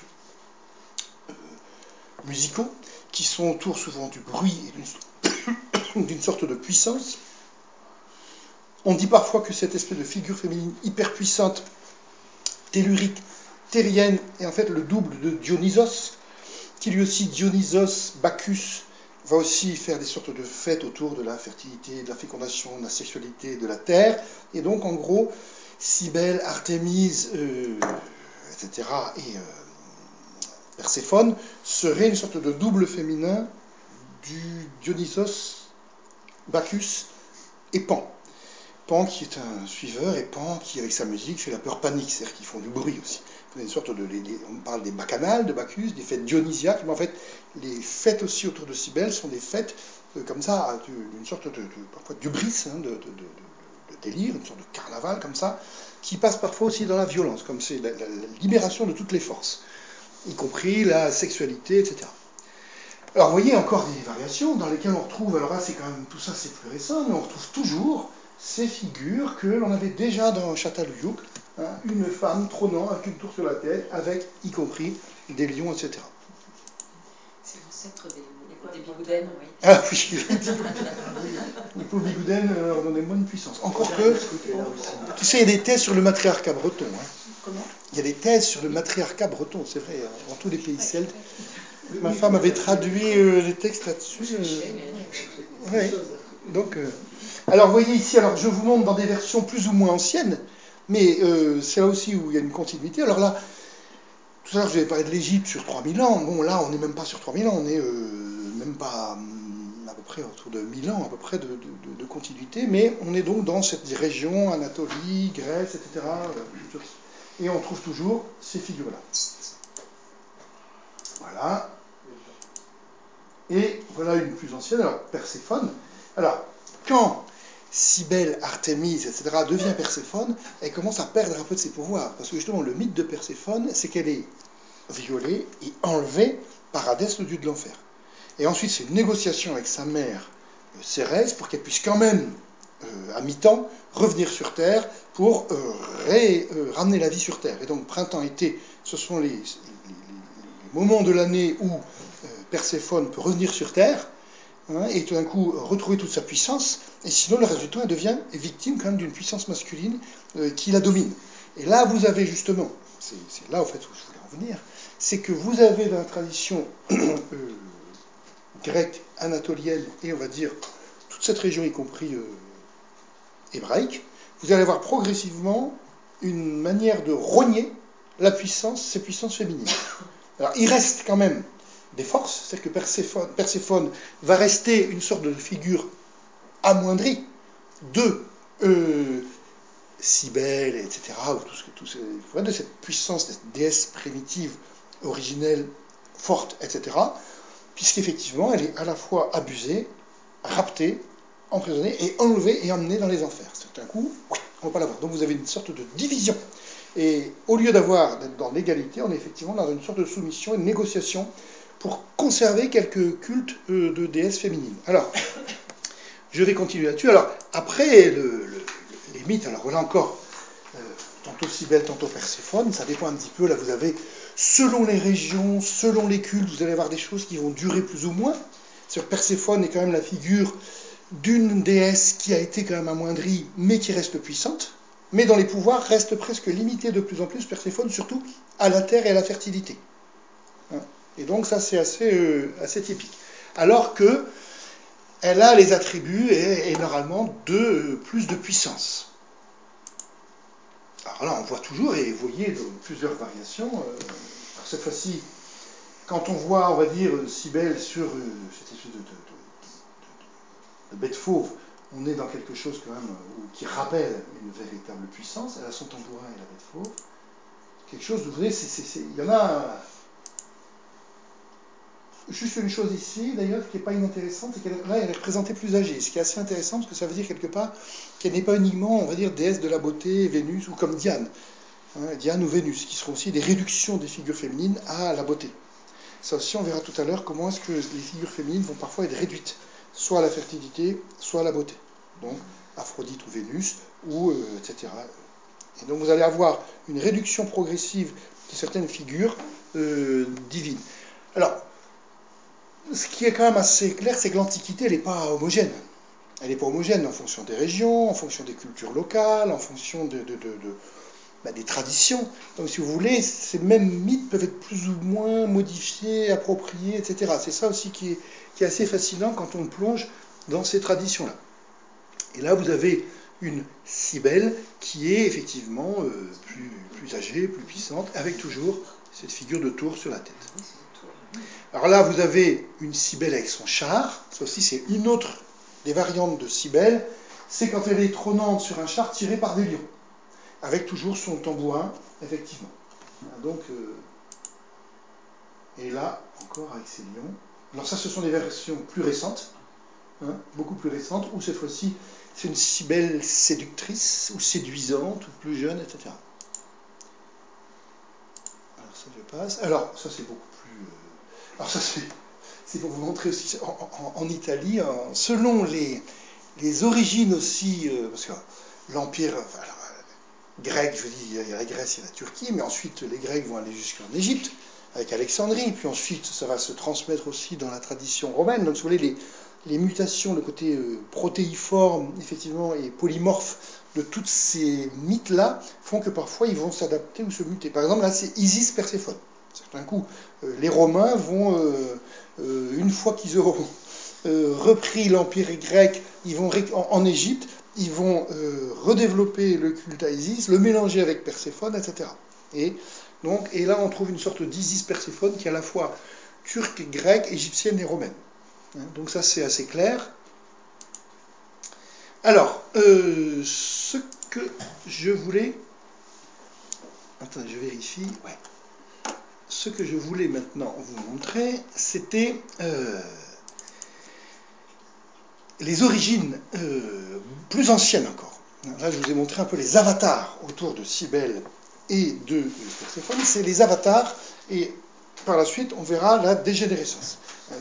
musicaux, qui sont autour souvent du bruit et d'une sorte de puissance. On dit parfois que cette espèce de figure féminine hyper puissante, tellurique, terrienne, est en fait le double de Dionysos, qui lui aussi, Dionysos, Bacchus, va aussi faire des sortes de fêtes autour de la fertilité, de la fécondation, de la sexualité, de la terre. Et donc, en gros, Cybèle, Artémise, etc., et Perséphone seraient une sorte de double féminin du Dionysos, Bacchus et Pan. Pan qui est un suiveur et Pan qui, avec sa musique, fait la peur panique, c'est-à-dire qu'ils font du bruit aussi. Une sorte de, on parle des bacchanales de Bacchus, des fêtes dionysiaques, mais en fait, les fêtes aussi autour de Cybèle sont des fêtes comme ça, d'une sorte de parfois d'hubris, de délire, une sorte de carnaval comme ça, qui passe parfois aussi dans la violence, comme c'est la libération de toutes les forces, y compris la sexualité, etc. Alors vous voyez encore des variations dans lesquelles on retrouve, alors là c'est quand même, tout ça c'est plus récent, mais on retrouve toujours ces figures que l'on avait déjà dans Çatalhöyük, hein, une femme trônant avec une tour sur la tête, avec y compris des lions, etc. C'est l'ancêtre des bigoudènes, oui. Ah oui, les pauvres bigoudènes leur donnaient moins de puissance. Encore que, tu sais, il y a des thèses sur le matriarcat breton. Hein. Comment ? Il y a des thèses sur le matriarcat breton, c'est vrai, dans tous les pays celtes. Ma femme avait traduit les textes là-dessus. Ouais. Donc, alors, vous voyez ici, alors je vous montre dans des versions plus ou moins anciennes, mais c'est là aussi où il y a une continuité. Alors là, tout à l'heure, je vous avais parlé de l'Égypte sur 3000 ans. Bon, là, on n'est même pas sur 3000 ans, on est même pas à peu près autour de 1000 ans, à peu près de continuité, mais on est donc dans cette région, Anatolie, Grèce, etc. Et on trouve toujours ces figures-là. Voilà. Et voilà une plus ancienne, alors Perséphone. Alors, quand Cybèle, Artémise, etc., devient Perséphone, elle commence à perdre un peu de ses pouvoirs. Parce que justement, le mythe de Perséphone, c'est qu'elle est violée et enlevée par Hadès, le dieu de l'enfer. Et ensuite, c'est une négociation avec sa mère, Cérès, pour qu'elle puisse quand même, à mi-temps, revenir sur Terre pour ramener la vie sur Terre. Et donc, printemps-été, ce sont les moments de l'année où Perséphone peut revenir sur Terre, hein, et tout d'un coup retrouver toute sa puissance, et sinon le reste du temps elle devient victime quand même d'une puissance masculine qui la domine. Et là vous avez justement, c'est là en fait où je voulais en venir, c'est que vous avez dans la tradition grecque, anatolienne, et on va dire toute cette région y compris hébraïque, vous allez avoir progressivement une manière de rogner la puissance, ces puissances féminines. Alors il reste quand même des forces, c'est-à-dire que Perséphone va rester une sorte de figure amoindrie de Cybèle, etc., de cette puissance, cette déesse primitive, originelle, forte, etc., puisqu'effectivement, elle est à la fois abusée, raptée, emprisonnée et enlevée et emmenée dans les enfers. Certains coups, on ne va pas la voir. Donc vous avez une sorte de division. Et au lieu d'être dans l'égalité, on est effectivement dans une sorte de soumission, une négociation pour conserver quelques cultes de déesses féminines. Alors, je vais continuer là-dessus. Alors, après les mythes, alors là encore, tantôt Cybèle, tantôt Perséphone, ça dépend un petit peu, là vous avez, selon les régions, selon les cultes, vous allez avoir des choses qui vont durer plus ou moins. C'est-à-dire Perséphone est quand même la figure d'une déesse qui a été quand même amoindrie, mais qui reste puissante, mais dont les pouvoirs restent presque limités de plus en plus, Perséphone, surtout à la terre et à la fertilité. Hein. Et donc ça c'est assez typique. Alors que elle a les attributs et normalement plus de puissance. Alors là on voit toujours, et vous voyez plusieurs variations. Alors cette fois-ci, quand on voit, on va dire, Cybèle sur cette espèce de bête fauve, on est dans quelque chose quand même qui rappelle une véritable puissance. Elle a son tambourin et la bête fauve. Quelque chose, vous voyez, il y en a... Juste une chose ici, d'ailleurs, qui n'est pas inintéressante, c'est qu'elle est représentée plus âgée, ce qui est assez intéressant, parce que ça veut dire quelque part qu'elle n'est pas uniquement, on va dire, déesse de la beauté, Vénus, ou comme Diane. Diane ou Vénus, qui seront aussi des réductions des figures féminines à la beauté. Ça aussi, on verra tout à l'heure comment est-ce que les figures féminines vont parfois être réduites, soit à la fertilité, soit à la beauté. Donc, Aphrodite ou Vénus, ou etc. Et donc, vous allez avoir une réduction progressive de certaines figures divines. Alors, ce qui est quand même assez clair, c'est que l'Antiquité, elle n'est pas homogène. Elle n'est pas homogène en fonction des régions, en fonction des cultures locales, en fonction des traditions. Donc, si vous voulez, ces mêmes mythes peuvent être plus ou moins modifiés, appropriés, etc. C'est ça aussi qui est assez fascinant quand on plonge dans ces traditions-là. Et là, vous avez une Cybèle qui est effectivement plus âgée, plus puissante, avec toujours cette figure de tour sur la tête. Alors là, vous avez une Cybèle avec son char. Ça aussi, c'est une autre des variantes de Cybèle. C'est quand elle est trônante sur un char tiré par des lions, avec toujours son tambourin, effectivement. Donc, et là, encore avec ces lions. Alors ça, ce sont des versions plus récentes, beaucoup plus récentes, où cette fois-ci, c'est une Cybèle séductrice, ou séduisante, ou plus jeune, etc. Alors ça, je passe. Alors, ça, c'est beaucoup plus... alors ça, c'est pour vous montrer aussi, en Italie, selon les origines aussi, parce que l'Empire... grec, je vous dis, il y a la Grèce et la Turquie, mais ensuite les Grecs vont aller jusqu'en Égypte, avec Alexandrie, puis ensuite ça va se transmettre aussi dans la tradition romaine. Donc, si vous voulez, les mutations, le côté protéiforme, effectivement, et polymorphe de tous ces mythes-là font que parfois ils vont s'adapter ou se muter. Par exemple, là, c'est Isis Perséphone. Certains coups, les Romains vont, une fois qu'ils auront repris l'Empire grec, ils vont en Égypte, ils vont redévelopper le culte à Isis, le mélanger avec Perséphone, etc. Et là, on trouve une sorte d'Isis-Perséphone qui est à la fois turque, grecque, égyptienne et romaine. Donc ça, c'est assez clair. Alors, ce que je voulais... Attendez, je vérifie. Ouais. Ce que je voulais maintenant vous montrer, c'était les origines plus anciennes encore. Là, je vous ai montré un peu les avatars autour de Cybèle et de Perséphone. C'est les avatars, et par la suite, on verra la dégénérescence.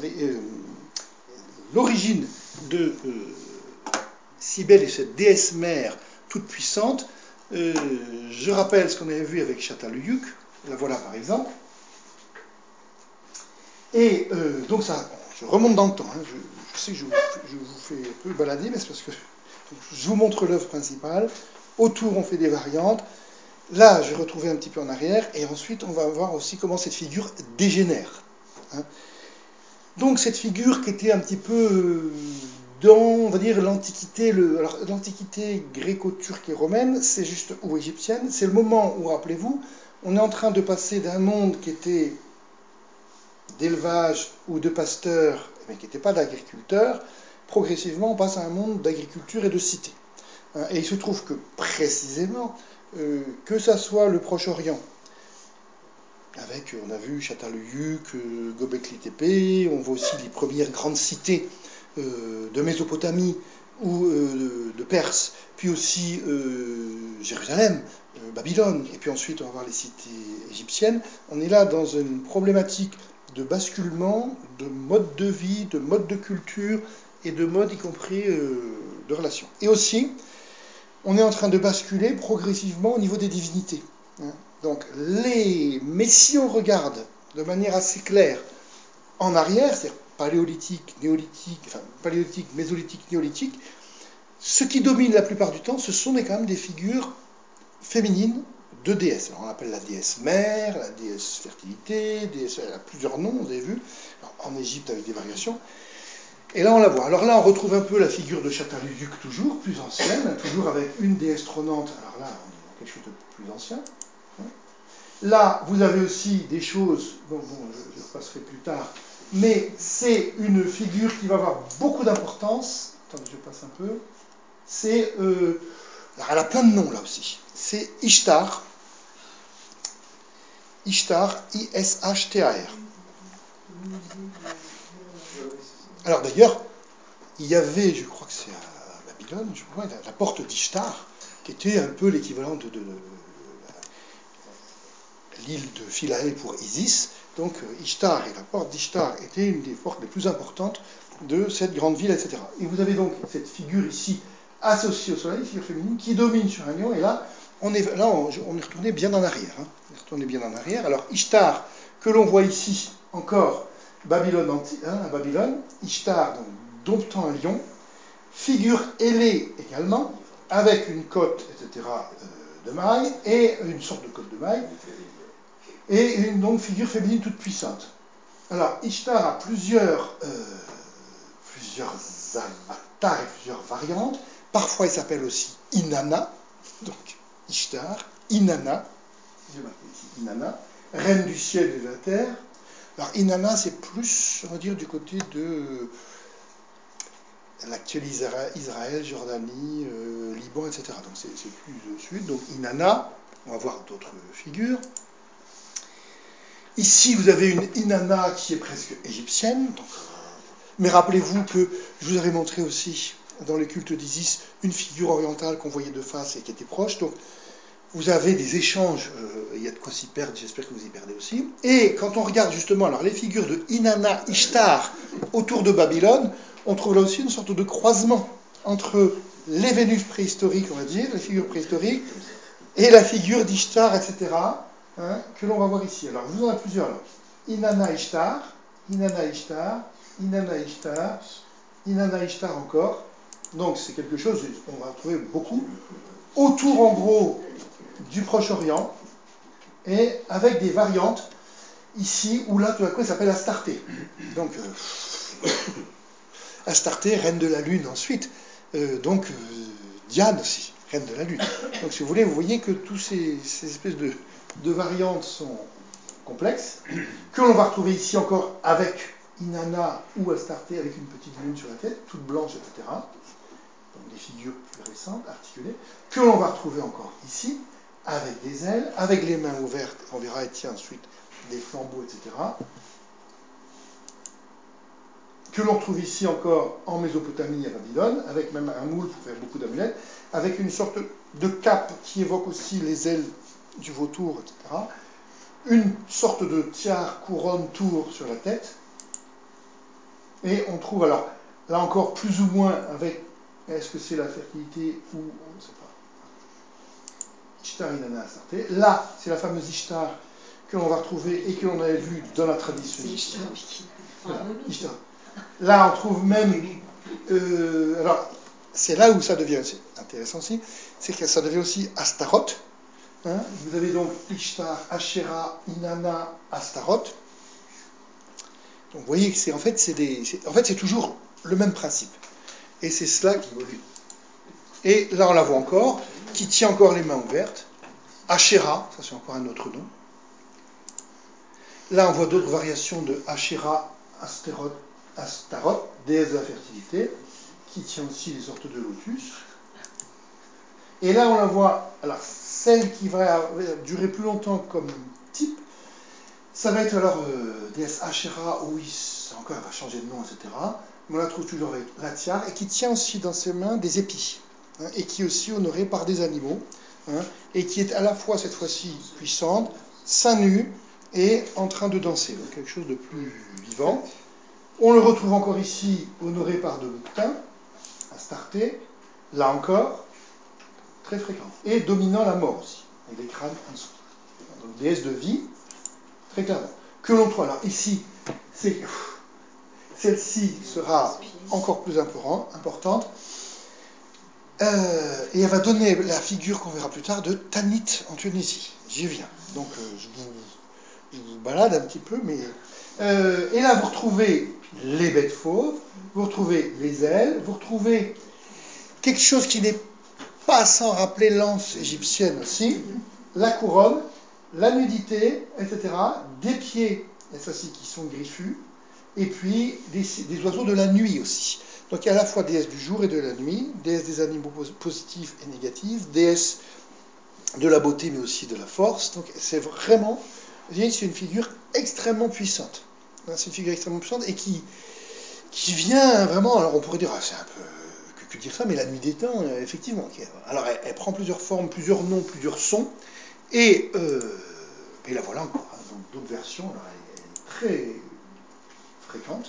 L'origine de Cybèle et cette déesse mère toute puissante, je rappelle ce qu'on avait vu avec Çatalhöyük, la voilà par exemple. Et donc ça, je remonte dans le temps, je sais que je vous fais un peu balader, mais c'est parce que je vous montre l'œuvre principale. Autour, on fait des variantes. Là, je vais retrouver un petit peu en arrière, et ensuite, on va voir aussi comment cette figure dégénère. Donc, cette figure qui était un petit peu dans, on va dire, l'Antiquité, alors l'Antiquité gréco-turque et romaine, c'est juste, ou égyptienne, c'est le moment où, rappelez-vous, on est en train de passer d'un monde qui était d'élevage ou de pasteurs, mais qui n'était pas d'agriculteurs. Progressivement, on passe à un monde d'agriculture et de cité. Et il se trouve que, précisément, que ça soit le Proche-Orient, avec, on a vu Çatalhöyük, Göbekli Tepe, on voit aussi les premières grandes cités de Mésopotamie ou de Perse, puis aussi Jérusalem, Babylone, et puis ensuite on va voir les cités égyptiennes. On est là dans une problématique de basculement, de mode de vie, de mode de culture, et de mode y compris de relations. Et aussi, on est en train de basculer progressivement au niveau des divinités. Donc, mais si on regarde de manière assez claire en arrière, c'est-à-dire paléolithique, néolithique, enfin paléolithique, mésolithique, néolithique, ce qui domine la plupart du temps, ce sont quand même des figures féminines de déesses. Alors, on appelle la déesse mère, la déesse fertilité, elle a plusieurs noms, vous avez vu, alors, en Égypte avec des variations. Et là, on la voit. Alors là, on retrouve un peu la figure de Çatalhöyük, toujours, plus ancienne, toujours avec une déesse trônante. Alors là, on est dans quelque chose de plus ancien. Là, vous avez aussi des choses, bon, je repasserai plus tard, mais c'est une figure qui va avoir beaucoup d'importance. Attendez, je passe un peu. C'est, elle a plein de noms là aussi. C'est Ishtar. Ishtar, I-S-H-T-A-R. Alors d'ailleurs, il y avait, je crois que c'est à Babylone, je crois, la porte d'Ishtar, qui était un peu l'équivalent l'île de Philae pour Isis. Donc Ishtar et la porte d'Ishtar étaient une des portes les plus importantes de cette grande ville, etc. Et vous avez donc cette figure ici associée au soleil, figure féminine, qui domine sur un lion. Et là, on est retourné bien en arrière. On est retourné bien en arrière. Alors Ishtar, que l'on voit ici encore, Babylone, à Babylone, Ishtar, donc, domptant un lion, figure ailée également, avec une côte, etc., de maille, et une sorte de côte de maille, et une donc, figure féminine toute puissante. Alors, Ishtar a plusieurs avatars et plusieurs variantes. Parfois, il s'appelle aussi Inanna, donc Ishtar, Inanna, Inanna, reine du ciel et de la terre. Alors, Inanna, c'est plus, on va dire, du côté de l'actuel Israël, Jordanie, Liban, etc. Donc, c'est plus au sud. Donc, Inanna, on va voir d'autres figures. Ici, vous avez une Inanna qui est presque égyptienne. Donc, mais rappelez-vous que je vous avais montré aussi, dans les cultes d'Isis, une figure orientale qu'on voyait de face et qui était proche. Donc, vous avez des échanges, il y a de quoi s'y perdre, j'espère que vous y perdez aussi. Et quand on regarde justement alors, les figures de Inanna, Ishtar autour de Babylone, on trouve là aussi une sorte de croisement entre les Vénus préhistoriques, on va dire, les figures préhistoriques, et la figure d'Ishtar, etc., que l'on va voir ici. Alors, vous en avez plusieurs là. Inanna, Ishtar, Inanna, Ishtar, Inanna, Ishtar, Inanna, Ishtar encore. Donc, c'est quelque chose, on va en trouver beaucoup, autour en gros du Proche-Orient, et avec des variantes ici, où là, tout à coup, elle s'appelle Astarté. Donc, Astarté, reine de la Lune ensuite. Diane aussi, reine de la Lune. Donc, si vous voulez, vous voyez que toutes ces espèces de variantes sont complexes, que l'on va retrouver ici encore avec Inanna ou Astarté, avec une petite lune sur la tête, toute blanche, etc. Donc, des figures plus récentes, articulées, que l'on va retrouver encore ici, avec des ailes, avec les mains ouvertes, on verra, et tient ensuite des flambeaux, etc. Que l'on retrouve ici encore en Mésopotamie, à Babylone, avec même un moule pour faire beaucoup d'amulettes, avec une sorte de cape qui évoque aussi les ailes du vautour, etc. Une sorte de tiare, couronne, tour sur la tête. Et on trouve, alors, là encore, plus ou moins avec, est-ce que c'est la fertilité ou, on ne sait pas. Ishtar, Inanna, Astarté. Là, c'est la fameuse Ishtar que l'on va retrouver et que l'on avait vue dans la tradition égyptienne. Voilà, Ishtar. Là, on trouve même... alors, c'est là où ça devient intéressant aussi, c'est que ça devient aussi Astaroth. Vous avez donc Ishtar, Asherah, Inanna, Astaroth. Donc, vous voyez que c'est c'est toujours le même principe. Et c'est cela qui évolue. Et là, on la voit encore, qui tient encore les mains ouvertes. Asherah, ça c'est encore un autre nom. Là, on voit d'autres variations de Asherah, Astaroth, déesse de la fertilité, qui tient aussi des sortes de lotus. Et là, on la voit, alors, celle qui va durer plus longtemps comme type, ça va être alors déesse Asherah, oui, encore, elle va changer de nom, etc. Mais on la trouve toujours avec la tiare, et qui tient aussi dans ses mains des épis, et qui est aussi honorée par des animaux, et qui est à la fois, cette fois-ci, puissante, seins nus, et en train de danser, donc quelque chose de plus vivant. On le retrouve encore ici, honoré par de bouquetins, Astarté, là encore, très fréquent, et dominant la mort aussi, avec des crânes en dessous. Donc déesse de vie, très clairement. Que l'on trouve, alors ici, celle-ci sera encore plus importante, et elle va donner la figure qu'on verra plus tard de Tanit en Tunisie. J'y viens. Donc je vous balade un petit peu, mais... et là, vous retrouvez les bêtes fauves, vous retrouvez les ailes, vous retrouvez quelque chose qui n'est pas sans rappeler l'anse égyptienne aussi, la couronne, la nudité, etc., des pieds, et ça c'est qui sont griffus, et puis des oiseaux de la nuit aussi. Donc il y a à la fois déesse du jour et de la nuit, déesse des animaux positifs et négatifs, déesse de la beauté mais aussi de la force. Donc c'est vraiment, vous voyez, c'est une figure extrêmement puissante. C'est une figure extrêmement puissante et qui vient vraiment, alors on pourrait dire, c'est un peu que dire ça, mais la nuit des temps, effectivement. Alors elle prend plusieurs formes, plusieurs noms, plusieurs sons, et Et la voilà encore, hein, donc d'autres versions, là, elle est très fréquente.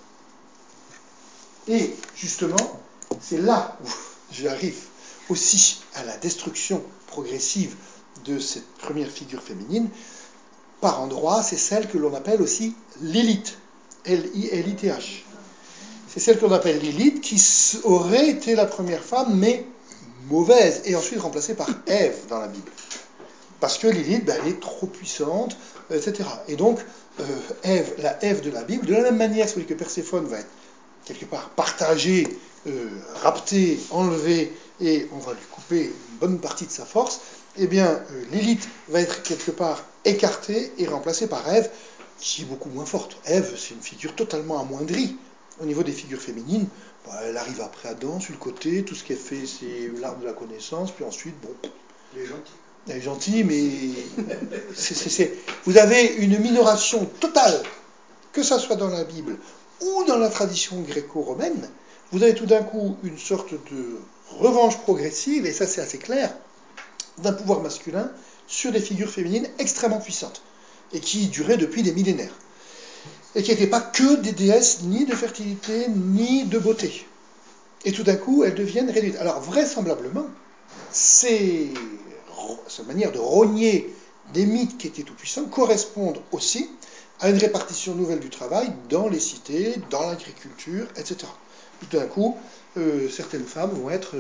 Et justement, c'est là où j'arrive aussi à la destruction progressive de cette première figure féminine. Par endroits, c'est celle que l'on appelle aussi Lilith, L-I-L-I-T-H. C'est celle qu'on appelle Lilith, qui aurait été la première femme, mais mauvaise, et ensuite remplacée par Ève dans la Bible. Parce que Lilith, elle est trop puissante, etc. Et donc, Ève, la Ève de la Bible, de la même manière que Perséphone va être quelque part partagée, raptée, enlevée, et on va lui couper une bonne partie de sa force, eh bien, Lilith va être quelque part écartée et remplacée par Ève, qui est beaucoup moins forte. Ève, c'est une figure totalement amoindrie. Au niveau des figures féminines, elle arrive après Adam, sur le côté, tout ce qu'elle fait, c'est l'arbre de la connaissance, puis ensuite, bon... Elle est gentille. Elle est gentille, mais... Vous avez une minoration totale, que ça soit dans la Bible ou dans la tradition gréco-romaine, vous avez tout d'un coup une sorte de revanche progressive, et ça c'est assez clair, d'un pouvoir masculin sur des figures féminines extrêmement puissantes, et qui duraient depuis des millénaires, et qui n'étaient pas que des déesses ni de fertilité, ni de beauté. Et tout d'un coup, elles deviennent réduites. Alors vraisemblablement, cette manière de rogner des mythes qui étaient tout-puissants correspondent aussi à une répartition nouvelle du travail dans les cités, dans l'agriculture, etc. Tout d'un coup, certaines femmes vont être,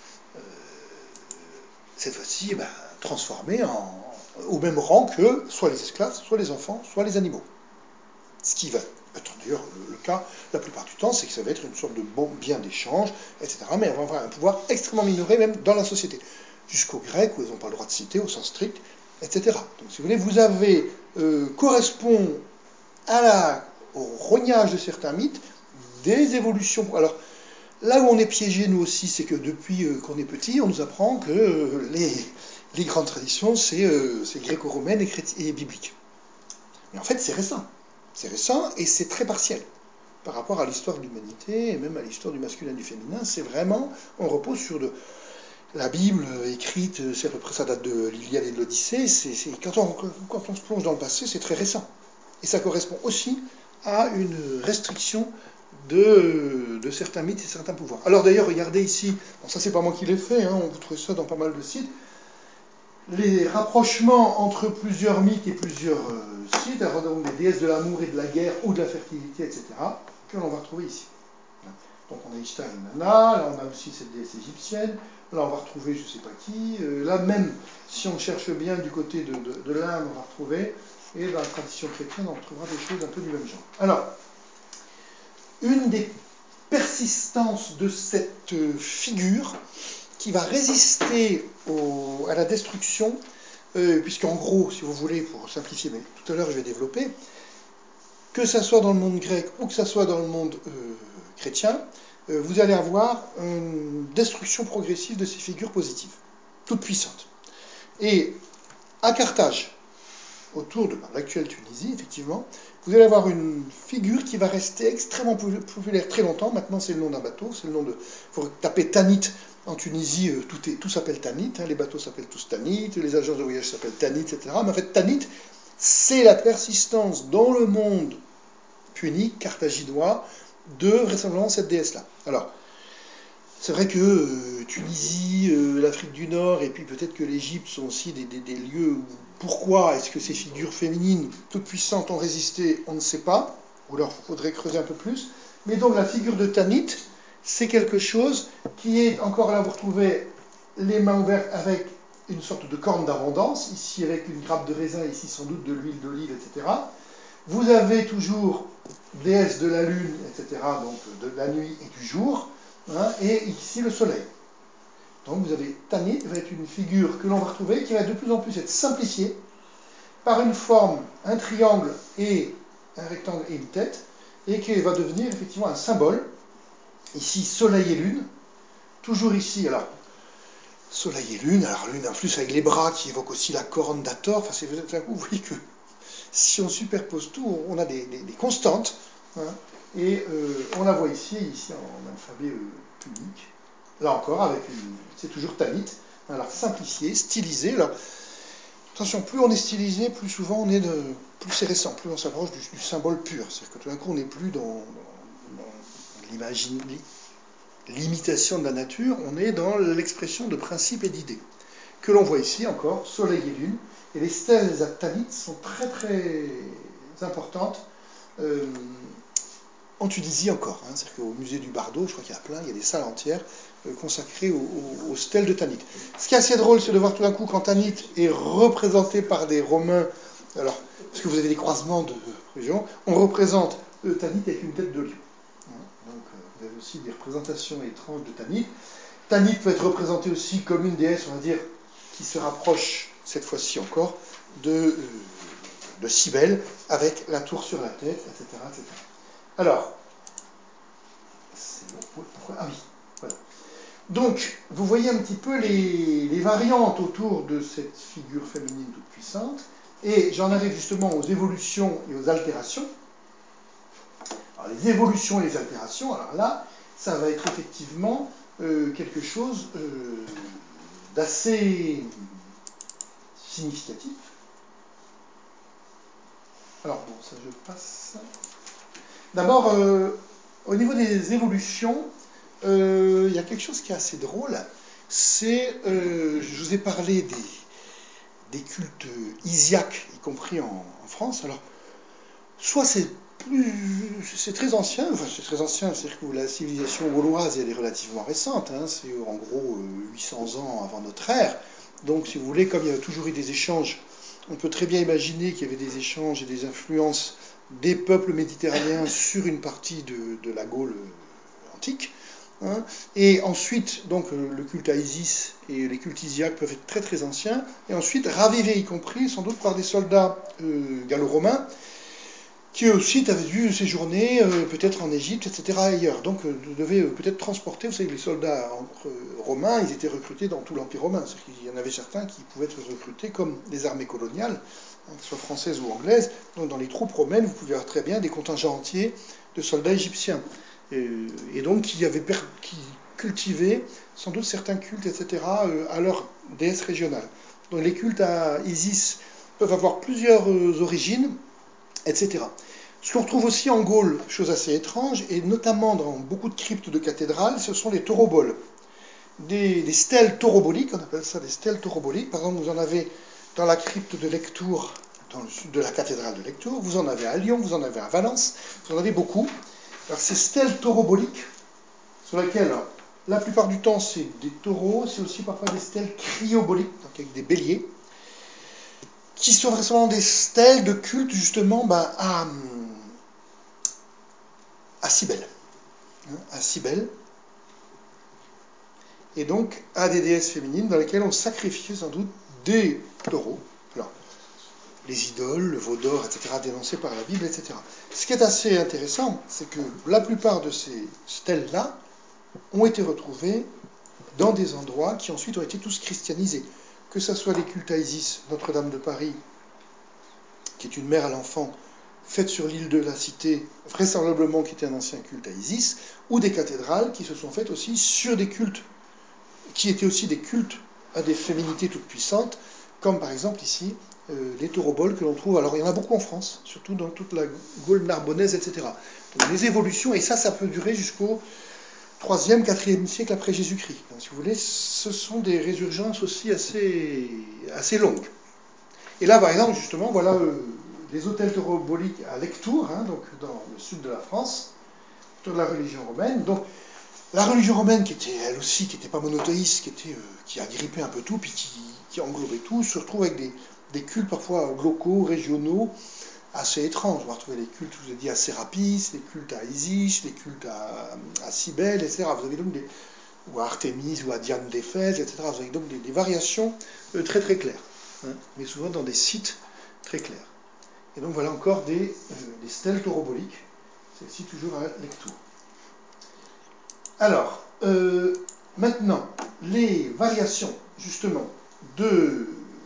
cette fois-ci, transformées au même rang que soit les esclaves, soit les enfants, soit les animaux. Ce qui va être d'ailleurs le cas la plupart du temps, c'est que ça va être une sorte de bon bien d'échange, etc. Mais elles vont avoir un pouvoir extrêmement minoré même dans la société. Jusqu'aux Grecs, où elles n'ont pas le droit de citer au sens strict, etc. Donc si vous voulez, vous avez, correspond au rognage de certains mythes, des évolutions. Alors, là où on est piégé, nous aussi, c'est que depuis qu'on est petit, on nous apprend que les grandes traditions, c'est gréco-romaine et biblique. Mais en fait, c'est récent. C'est récent et c'est très partiel. Par rapport à l'histoire de l'humanité et même à l'histoire du masculin et du féminin, c'est vraiment, on repose sur la Bible écrite, c'est à peu près, ça date de l'Iliade et de l'Odyssée, quand on se plonge dans le passé, c'est très récent. Et ça correspond aussi à une restriction de certains mythes et certains pouvoirs. Alors d'ailleurs, regardez ici, bon, ça c'est pas moi qui l'ai fait, hein, vous trouvez ça dans pas mal de sites, les rapprochements entre plusieurs mythes et plusieurs sites, alors donc des déesses de l'amour et de la guerre ou de la fertilité, etc., que l'on va retrouver ici. Donc on a Ishtar et Nana, là on a aussi cette déesse égyptienne, là on va retrouver je ne sais pas qui, là même si on cherche bien du côté de l'Inde, on va retrouver, et dans la tradition chrétienne on retrouvera des choses un peu du même genre. Alors, une des persistances de cette figure qui va résister à la destruction, puisqu'en gros, si vous voulez, pour simplifier, mais tout à l'heure je vais développer, que ça soit dans le monde grec ou que ça soit dans le monde chrétien, vous allez avoir une destruction progressive de ces figures positives, toutes puissantes. Et à Carthage, autour de l'actuelle Tunisie, effectivement, vous allez avoir une figure qui va rester extrêmement populaire très longtemps. Maintenant, c'est le nom d'un bateau, c'est le nom de... Il faut taper Tanit en Tunisie, tout s'appelle Tanit, hein, les bateaux s'appellent tous Tanit, les agences de voyage s'appellent Tanit, etc. Mais en fait, Tanit, c'est la persistance dans le monde punique, carthaginois, de vraisemblablement cette déesse-là. Alors, c'est vrai que Tunisie, l'Afrique du Nord, et puis peut-être que l'Égypte sont aussi des lieux où... Pourquoi est-ce que ces figures féminines, toutes puissantes, ont résisté? On ne sait pas. Ou alors, il faudrait creuser un peu plus. Mais donc, la figure de Tanit, c'est quelque chose qui est, encore là, vous retrouvez les mains ouvertes avec une sorte de corne d'abondance, ici avec une grappe de raisin, ici sans doute de l'huile d'olive, etc. Vous avez toujours déesse de la lune, etc., donc de la nuit et du jour, hein, et ici le soleil. Donc vous avez Tanit, va être une figure que l'on va retrouver, qui va de plus en plus être simplifiée par une forme, un triangle et un rectangle et une tête, et qui va devenir effectivement un symbole. Ici, soleil et lune. Toujours ici, alors, soleil et lune, alors lune en plus avec les bras qui évoquent aussi la corne d'Hathor. Enfin, c'est tout à coup, vous voyez que si on superpose tout, on a des constantes. Hein, et on la voit ici en alphabet punique. Là encore, c'est toujours Tanit, alors simplifié, stylisé. Alors, attention, plus on est stylisé, plus souvent plus c'est récent, plus on s'approche du symbole pur. C'est-à-dire que tout d'un coup, on n'est plus dans l'imitation de la nature, on est dans l'expression de principes et d'idées. Que l'on voit ici encore, soleil et lune, et les stèles actinites sont très très importantes en Tunisie encore. C'est-à-dire qu'au musée du Bardo, je crois qu'il y a plein, il y a des salles entières consacrées aux stèles de Tanit. Ce qui est assez drôle, c'est de voir tout d'un coup quand Tanit est représenté par des Romains, alors, parce que vous avez des croisements de régions, on représente Tanit avec une tête de lion. Donc vous avez aussi des représentations étranges de Tanit. Tanit peut être représentée aussi comme une déesse, on va dire, qui se rapproche, cette fois-ci encore, de Cybèle, avec la tour sur la tête, etc. etc. Alors, pourquoi ah oui, voilà. Donc, vous voyez un petit peu les variantes autour de cette figure féminine toute puissante, et j'en arrive justement aux évolutions et aux altérations. Alors, les évolutions et les altérations, alors là, ça va être effectivement quelque chose d'assez significatif. Alors, bon, ça je passe. D'abord, au niveau des évolutions, il y a quelque chose qui est assez drôle. C'est, je vous ai parlé des cultes isiaques, y compris en France. Alors, soit c'est très ancien, c'est-à-dire que la civilisation gauloise, elle est relativement récente, c'est en gros 800 ans avant notre ère. Donc, si vous voulez, comme il y a toujours eu des échanges, on peut très bien imaginer qu'il y avait des échanges et des influences des peuples méditerranéens sur une partie de la Gaule antique. Et ensuite, donc, le culte à Isis et les cultes isiaques peuvent être très très anciens, et ensuite ravivés, y compris sans doute par des soldats gallo-romains, qui eux aussi avaient dû séjourner peut-être en Égypte, etc. ailleurs. Donc devaient peut-être transporter, vous savez, les soldats romains, ils étaient recrutés dans tout l'Empire romain. C'est-à-dire qu'il y en avait certains qui pouvaient être recrutés comme des armées coloniales, que ce soit françaises ou anglaises. Donc dans les troupes romaines, vous pouvez avoir très bien des contingents entiers de soldats égyptiens. Et donc qui cultivaient sans doute certains cultes, etc., à leur déesse régionale. Donc les cultes à Isis peuvent avoir plusieurs origines, etc. Ce qu'on retrouve aussi en Gaule, chose assez étrange, et notamment dans beaucoup de cryptes de cathédrales, ce sont les tauroboles. Des stèles tauroboliques, on appelle ça des stèles tauroboliques. Par exemple, vous en avez dans la crypte de Lectoure, dans le sud de la cathédrale de Lectoure, vous en avez à Lyon, vous en avez à Valence, vous en avez beaucoup. Alors ces stèles tauroboliques, sur lesquelles, alors, la plupart du temps, c'est des taureaux, c'est aussi parfois des stèles cryoboliques, donc avec des béliers, qui sont vraiment des stèles de culte justement à Cybèle. À Cybèle. Et donc à des déesses féminines dans lesquelles on sacrifiait sans doute des taureaux. Alors, les idoles, le veau d'or, etc., dénoncés par la Bible, etc. Ce qui est assez intéressant, c'est que la plupart de ces stèles-là ont été retrouvées dans des endroits qui ensuite ont été tous christianisés. Que ce soit les cultes à Isis, Notre-Dame de Paris, qui est une mère à l'enfant, faite sur l'île de la Cité, vraisemblablement qui était un ancien culte à Isis, ou des cathédrales qui se sont faites aussi sur des cultes, qui étaient aussi des cultes à des féminités toutes puissantes, comme par exemple ici, les tauroboles que l'on trouve, alors il y en a beaucoup en France, surtout dans toute la Gaule narbonnaise, etc. Donc des évolutions, et ça peut durer jusqu'au 3e, 4e siècle après Jésus-Christ. Donc, si vous voulez, ce sont des résurgences aussi assez longues. Et là, par exemple, justement, voilà des hôtels tauroboliques à Lectoure, donc dans le sud de la France, autour de la religion romaine. Donc, la religion romaine, qui était elle aussi, qui n'était pas monothéiste, qui a grippé un peu tout, puis qui englobait tout, se retrouve avec des cultes parfois locaux, régionaux, assez étranges. On va retrouver les cultes, je vous ai dit, à Sérapis, les cultes à Isis, les cultes à Cybèle, etc. Vous avez donc ou à Artémis, ou à Diane d'Éphèse, etc. Vous avez donc des variations très très claires, mais souvent dans des sites très clairs. Et donc voilà encore des stèles tauroboliques, celle-ci toujours à Lectoure. Alors, maintenant, les variations, justement, de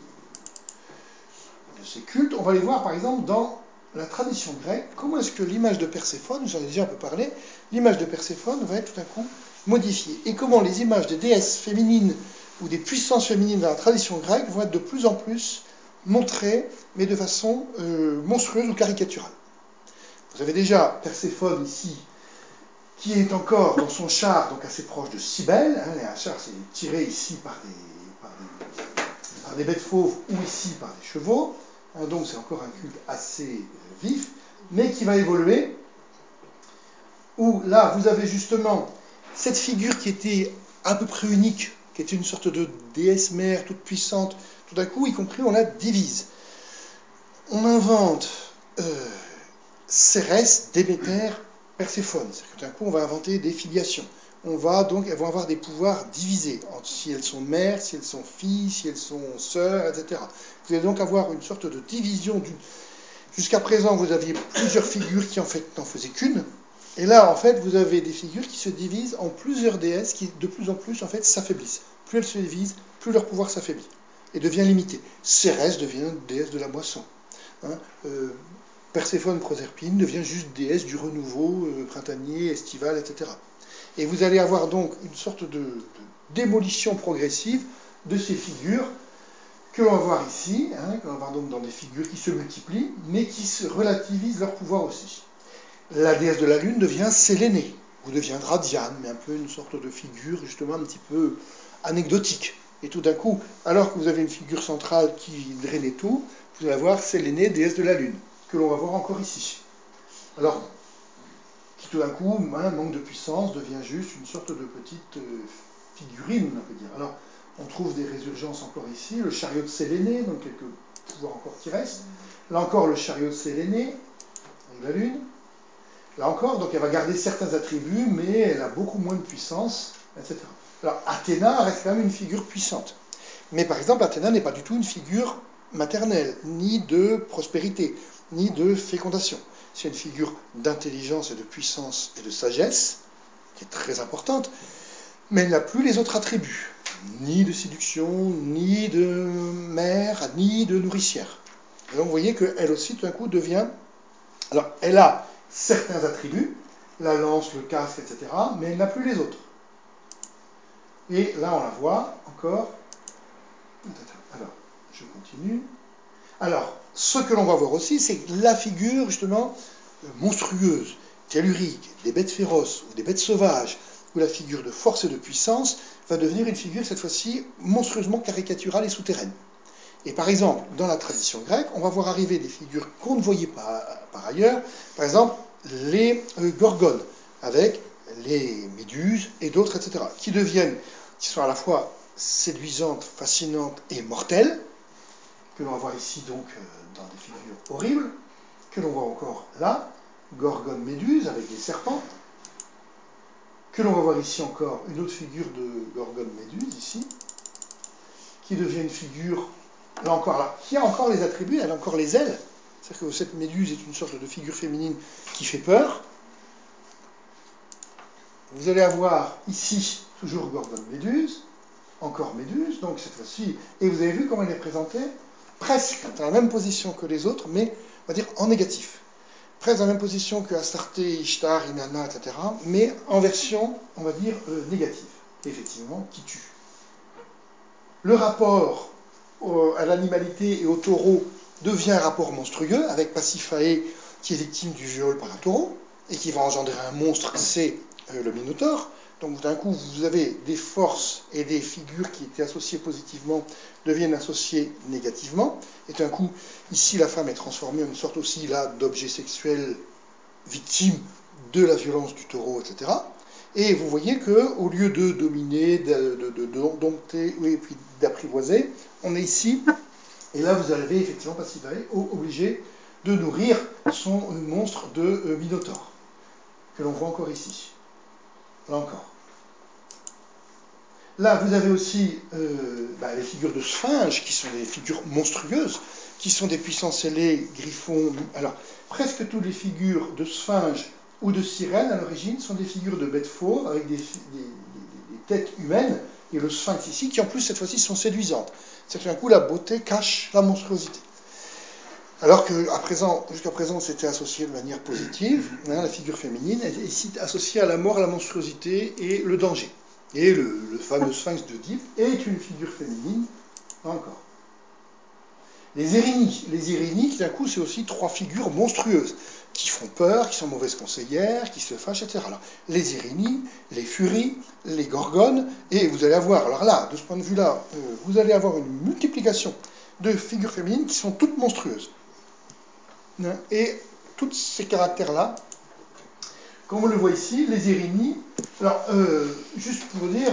ces cultes, on va les voir par exemple dans la tradition grecque. Comment est-ce que l'image de Perséphone, j'en ai déjà un peu parlé, l'image de Perséphone va être tout à coup modifiée. Et comment les images des déesses féminines ou des puissances féminines dans la tradition grecque vont être de plus en plus montrée, mais de façon monstrueuse ou caricaturale. Vous avez déjà Perséphone ici, qui est encore dans son char, donc assez proche de Cybèle. Un char, c'est tiré ici par des bêtes fauves ou ici par des chevaux. Donc c'est encore un culte assez vif, mais qui va évoluer, où là, vous avez justement cette figure qui était à peu près unique, qui était une sorte de déesse mère toute puissante. Tout d'un coup, y compris, on la divise. On invente Cérès, Déméter, Perséphone. C'est-à-dire que tout d'un coup, on va inventer des filiations. Elles vont avoir des pouvoirs divisés, si elles sont mères, si elles sont filles, si elles sont sœurs, etc. Vous allez donc avoir une sorte de division. Jusqu'à présent, vous aviez plusieurs figures qui en fait n'en faisaient qu'une. Et là, en fait, vous avez des figures qui se divisent en plusieurs déesses qui, de plus en plus, en fait, s'affaiblissent. Plus elles se divisent, plus leur pouvoir s'affaiblit et devient limité. Cérès devient déesse de la moisson. Perséphone Proserpine devient juste déesse du renouveau printanier, estival, etc. Et vous allez avoir donc une sorte de démolition progressive de ces figures que l'on va voir ici, que l'on va voir donc dans des figures qui se multiplient, mais qui se relativisent leur pouvoir aussi. La déesse de la lune devient Sélénée, ou deviendra Diane, mais un peu une sorte de figure justement un petit peu anecdotique. Et tout d'un coup, alors que vous avez une figure centrale qui drainait tout, vous allez avoir Sélénée, déesse de la lune, que l'on va voir encore ici. Alors, qui tout d'un coup, manque de puissance, devient juste une sorte de petite figurine, on peut dire. Alors, on trouve des résurgences encore ici, le chariot de Sélénée, donc quelques pouvoirs encore qui restent. Là encore, le chariot de Sélénée, avec la lune. Là encore, donc elle va garder certains attributs, mais elle a beaucoup moins de puissance, etc. Alors, Athéna reste quand même une figure puissante. Mais par exemple, Athéna n'est pas du tout une figure maternelle, ni de prospérité, ni de fécondation. C'est une figure d'intelligence et de puissance et de sagesse, qui est très importante, mais elle n'a plus les autres attributs, ni de séduction, ni de mère, ni de nourricière. Et donc vous voyez qu'elle aussi, tout d'un coup, devient... Alors, elle a certains attributs, la lance, le casque, etc., mais elle n'a plus les autres. Et là, on la voit encore. Alors, je continue. Alors, ce que l'on va voir aussi, c'est la figure, justement, monstrueuse, tellurique, des bêtes féroces ou des bêtes sauvages, où la figure de force et de puissance va devenir une figure, cette fois-ci, monstrueusement caricaturale et souterraine. Et par exemple, dans la tradition grecque, on va voir arriver des figures qu'on ne voyait pas par ailleurs, par exemple, les gorgones, avec les méduses et d'autres, etc., qui sont à la fois séduisantes, fascinantes et mortelles, que l'on va voir ici donc dans des figures horribles, que l'on voit encore là, gorgone méduse avec des serpents, que l'on va voir ici encore une autre figure de gorgone méduse, ici, qui devient une figure, là encore, là, qui a encore les attributs, elle a encore les ailes, c'est-à-dire que cette méduse est une sorte de figure féminine qui fait peur. Vous allez avoir ici, toujours gorgone méduse, encore méduse, donc cette fois-ci, et vous avez vu comment elle est présentée, presque dans la même position que les autres, mais on va dire en négatif. Presque dans la même position que Astarté, Ishtar, Inanna, etc., mais en version, on va dire, négative, effectivement, qui tue. Le rapport à l'animalité et au taureau devient un rapport monstrueux, avec Pasiphae qui est victime du viol par un taureau, et qui va engendrer un monstre, c'est le Minotaure. Donc d'un coup, vous avez des forces et des figures qui étaient associées positivement deviennent associées négativement. Et d'un coup, ici, la femme est transformée en une sorte aussi là d'objet sexuel victime de la violence du taureau, etc. Et vous voyez qu'au lieu de dominer, de dompter, et puis d'apprivoiser, on est ici, et là vous avez effectivement Pasiphae obligé de nourrir son monstre de Minotaure, que l'on voit encore ici. Là encore. Là, vous avez aussi les figures de sphinges, qui sont des figures monstrueuses, qui sont des puissances ailées, griffons. Alors, presque toutes les figures de sphinges ou de sirènes, à l'origine, sont des figures de bêtes fauves, avec des têtes humaines, et le sphinx ici, qui en plus, cette fois-ci, sont séduisantes. C'est-à-dire que d'un coup, la beauté cache la monstruosité. Alors que jusqu'à présent, c'était associé de manière positive, la figure féminine est ici associée à la mort, à la monstruosité et le danger. Et le fameux sphinx d'Oedipe est une figure féminine, encore. Les Érénies. Les Érénies, qui d'un coup, c'est aussi 3 figures monstrueuses, qui font peur, qui sont mauvaises conseillères, qui se fâchent, etc. Alors, les Érénies, les Furies, les Gorgones, et vous allez avoir, alors là, de ce point de vue-là, vous allez avoir une multiplication de figures féminines qui sont toutes monstrueuses. Et tous ces caractères-là, comme on le voit ici, les Érénies, alors, juste pour vous dire,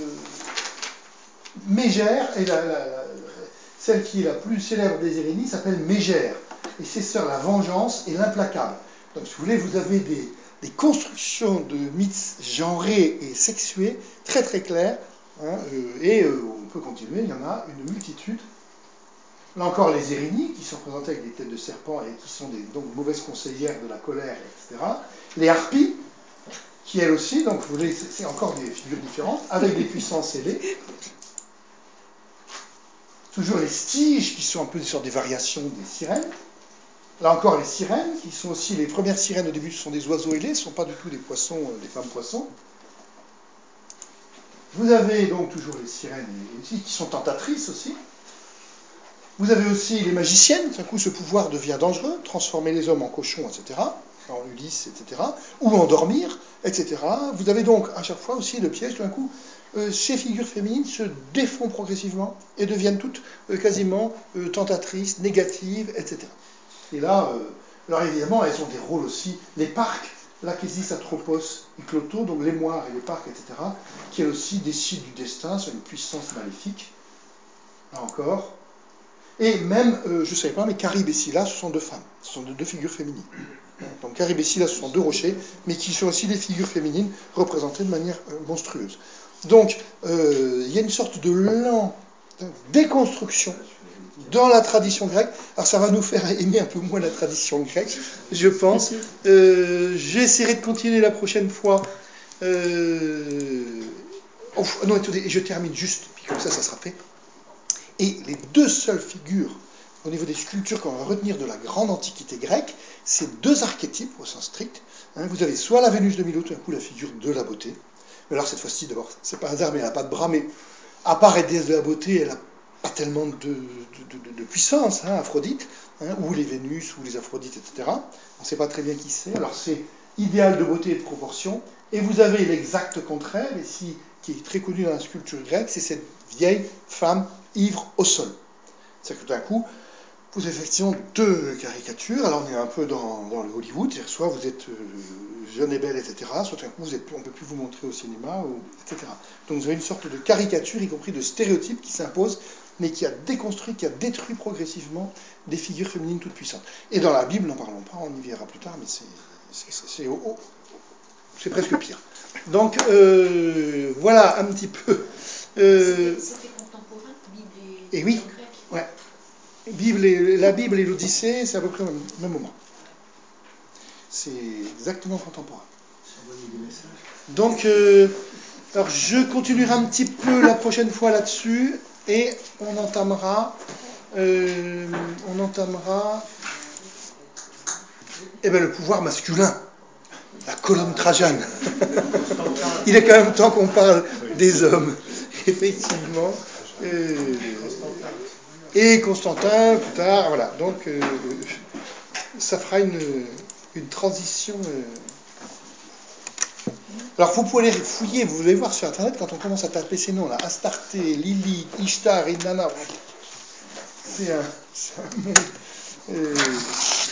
Mégère, celle qui est la plus célèbre des Érénies, s'appelle Mégère, et c'est sur la vengeance et l'implacable. Donc, si vous voulez, vous avez des constructions de mythes genrés et sexués très très claires, hein, et on peut continuer, il y en a une multitude. Là encore, les Érénies, qui sont représentées avec des têtes de serpent et qui sont donc mauvaises conseillères de la colère, etc. Les Harpies, qui elles aussi, donc vous voyez, c'est encore des figures différentes, avec des puissances ailées. Toujours les Styges, qui sont un peu des sortes de variations des sirènes. Là encore, les sirènes, qui sont aussi les premières sirènes au début, ce sont des oiseaux ailés, ce ne sont pas du tout des poissons, des femmes poissons. Vous avez donc toujours les sirènes qui sont tentatrices aussi. Vous avez aussi les magiciennes, d'un coup ce pouvoir devient dangereux, transformer les hommes en cochons, etc., en Ulysse, etc., ou endormir, etc. Vous avez donc à chaque fois aussi le piège, d'un coup, ces figures féminines se défont progressivement et deviennent toutes quasiment tentatrices, négatives, etc. Et là, alors évidemment, elles ont des rôles aussi, les parques, l'Achésis, Atropos et Cloto, donc les moires et les parques, etc., qui elles aussi décident du destin, sont une puissance maléfique, là encore. Et même, je ne savais pas, mais Charybde et Scylla, ce sont 2 femmes, ce sont 2 figures féminines. Donc Charybde et Scylla, ce sont 2 rochers, mais qui sont aussi des figures féminines représentées de manière monstrueuse. Donc, il y a une sorte de lente déconstruction dans la tradition grecque. Alors ça va nous faire aimer un peu moins la tradition grecque, je pense. J'essaierai de continuer la prochaine fois. Non, attendez, je termine juste, puis comme ça sera fait. Et les 2 seules figures au niveau des sculptures qu'on va retenir de la grande antiquité grecque, c'est 2 archétypes au sens strict. Vous avez soit la Vénus de Milo, tout d'un coup la figure de la beauté. Mais alors cette fois-ci, d'abord, c'est pas un hasard, mais elle n'a pas de bras, mais à part être déesse de la beauté, elle n'a pas tellement de puissance, Aphrodite, ou les Vénus, ou les Aphrodites, etc. On ne sait pas très bien qui c'est. Alors c'est idéal de beauté et de proportion. Et vous avez l'exact contraire, ici, qui est très connu dans la sculpture grecque, c'est cette vieille femme ivre au sol. C'est-à-dire que d'un coup, vous avez effectivement 2 caricatures. Alors on est un peu dans le Hollywood, c'est-à-dire soit vous êtes jeune et belle, etc., soit d'un coup on ne peut plus vous montrer au cinéma, etc. Donc vous avez une sorte de caricature, y compris de stéréotype qui s'impose, mais qui a déconstruit, qui a détruit progressivement des figures féminines toutes puissantes. Et dans la Bible, n'en parlons pas, on y verra plus tard, mais c'est presque pire. Donc voilà un petit peu. C'était contemporain, Bible et oui, grec. Ouais. La Bible et l'Odyssée, c'est à peu près au même moment. C'est exactement contemporain. Donc, alors je continuerai un petit peu la prochaine fois là-dessus et on entamera le pouvoir masculin, la colonne Trajane. Il est quand même temps qu'on parle des hommes, effectivement. Et Constantin, plus tard, voilà. Donc, ça fera une transition. Alors, vous pouvez aller fouiller, vous allez voir sur Internet, quand on commence à taper ces noms, là, Astarté, Lilith, Ishtar, Inanna, c'est un monde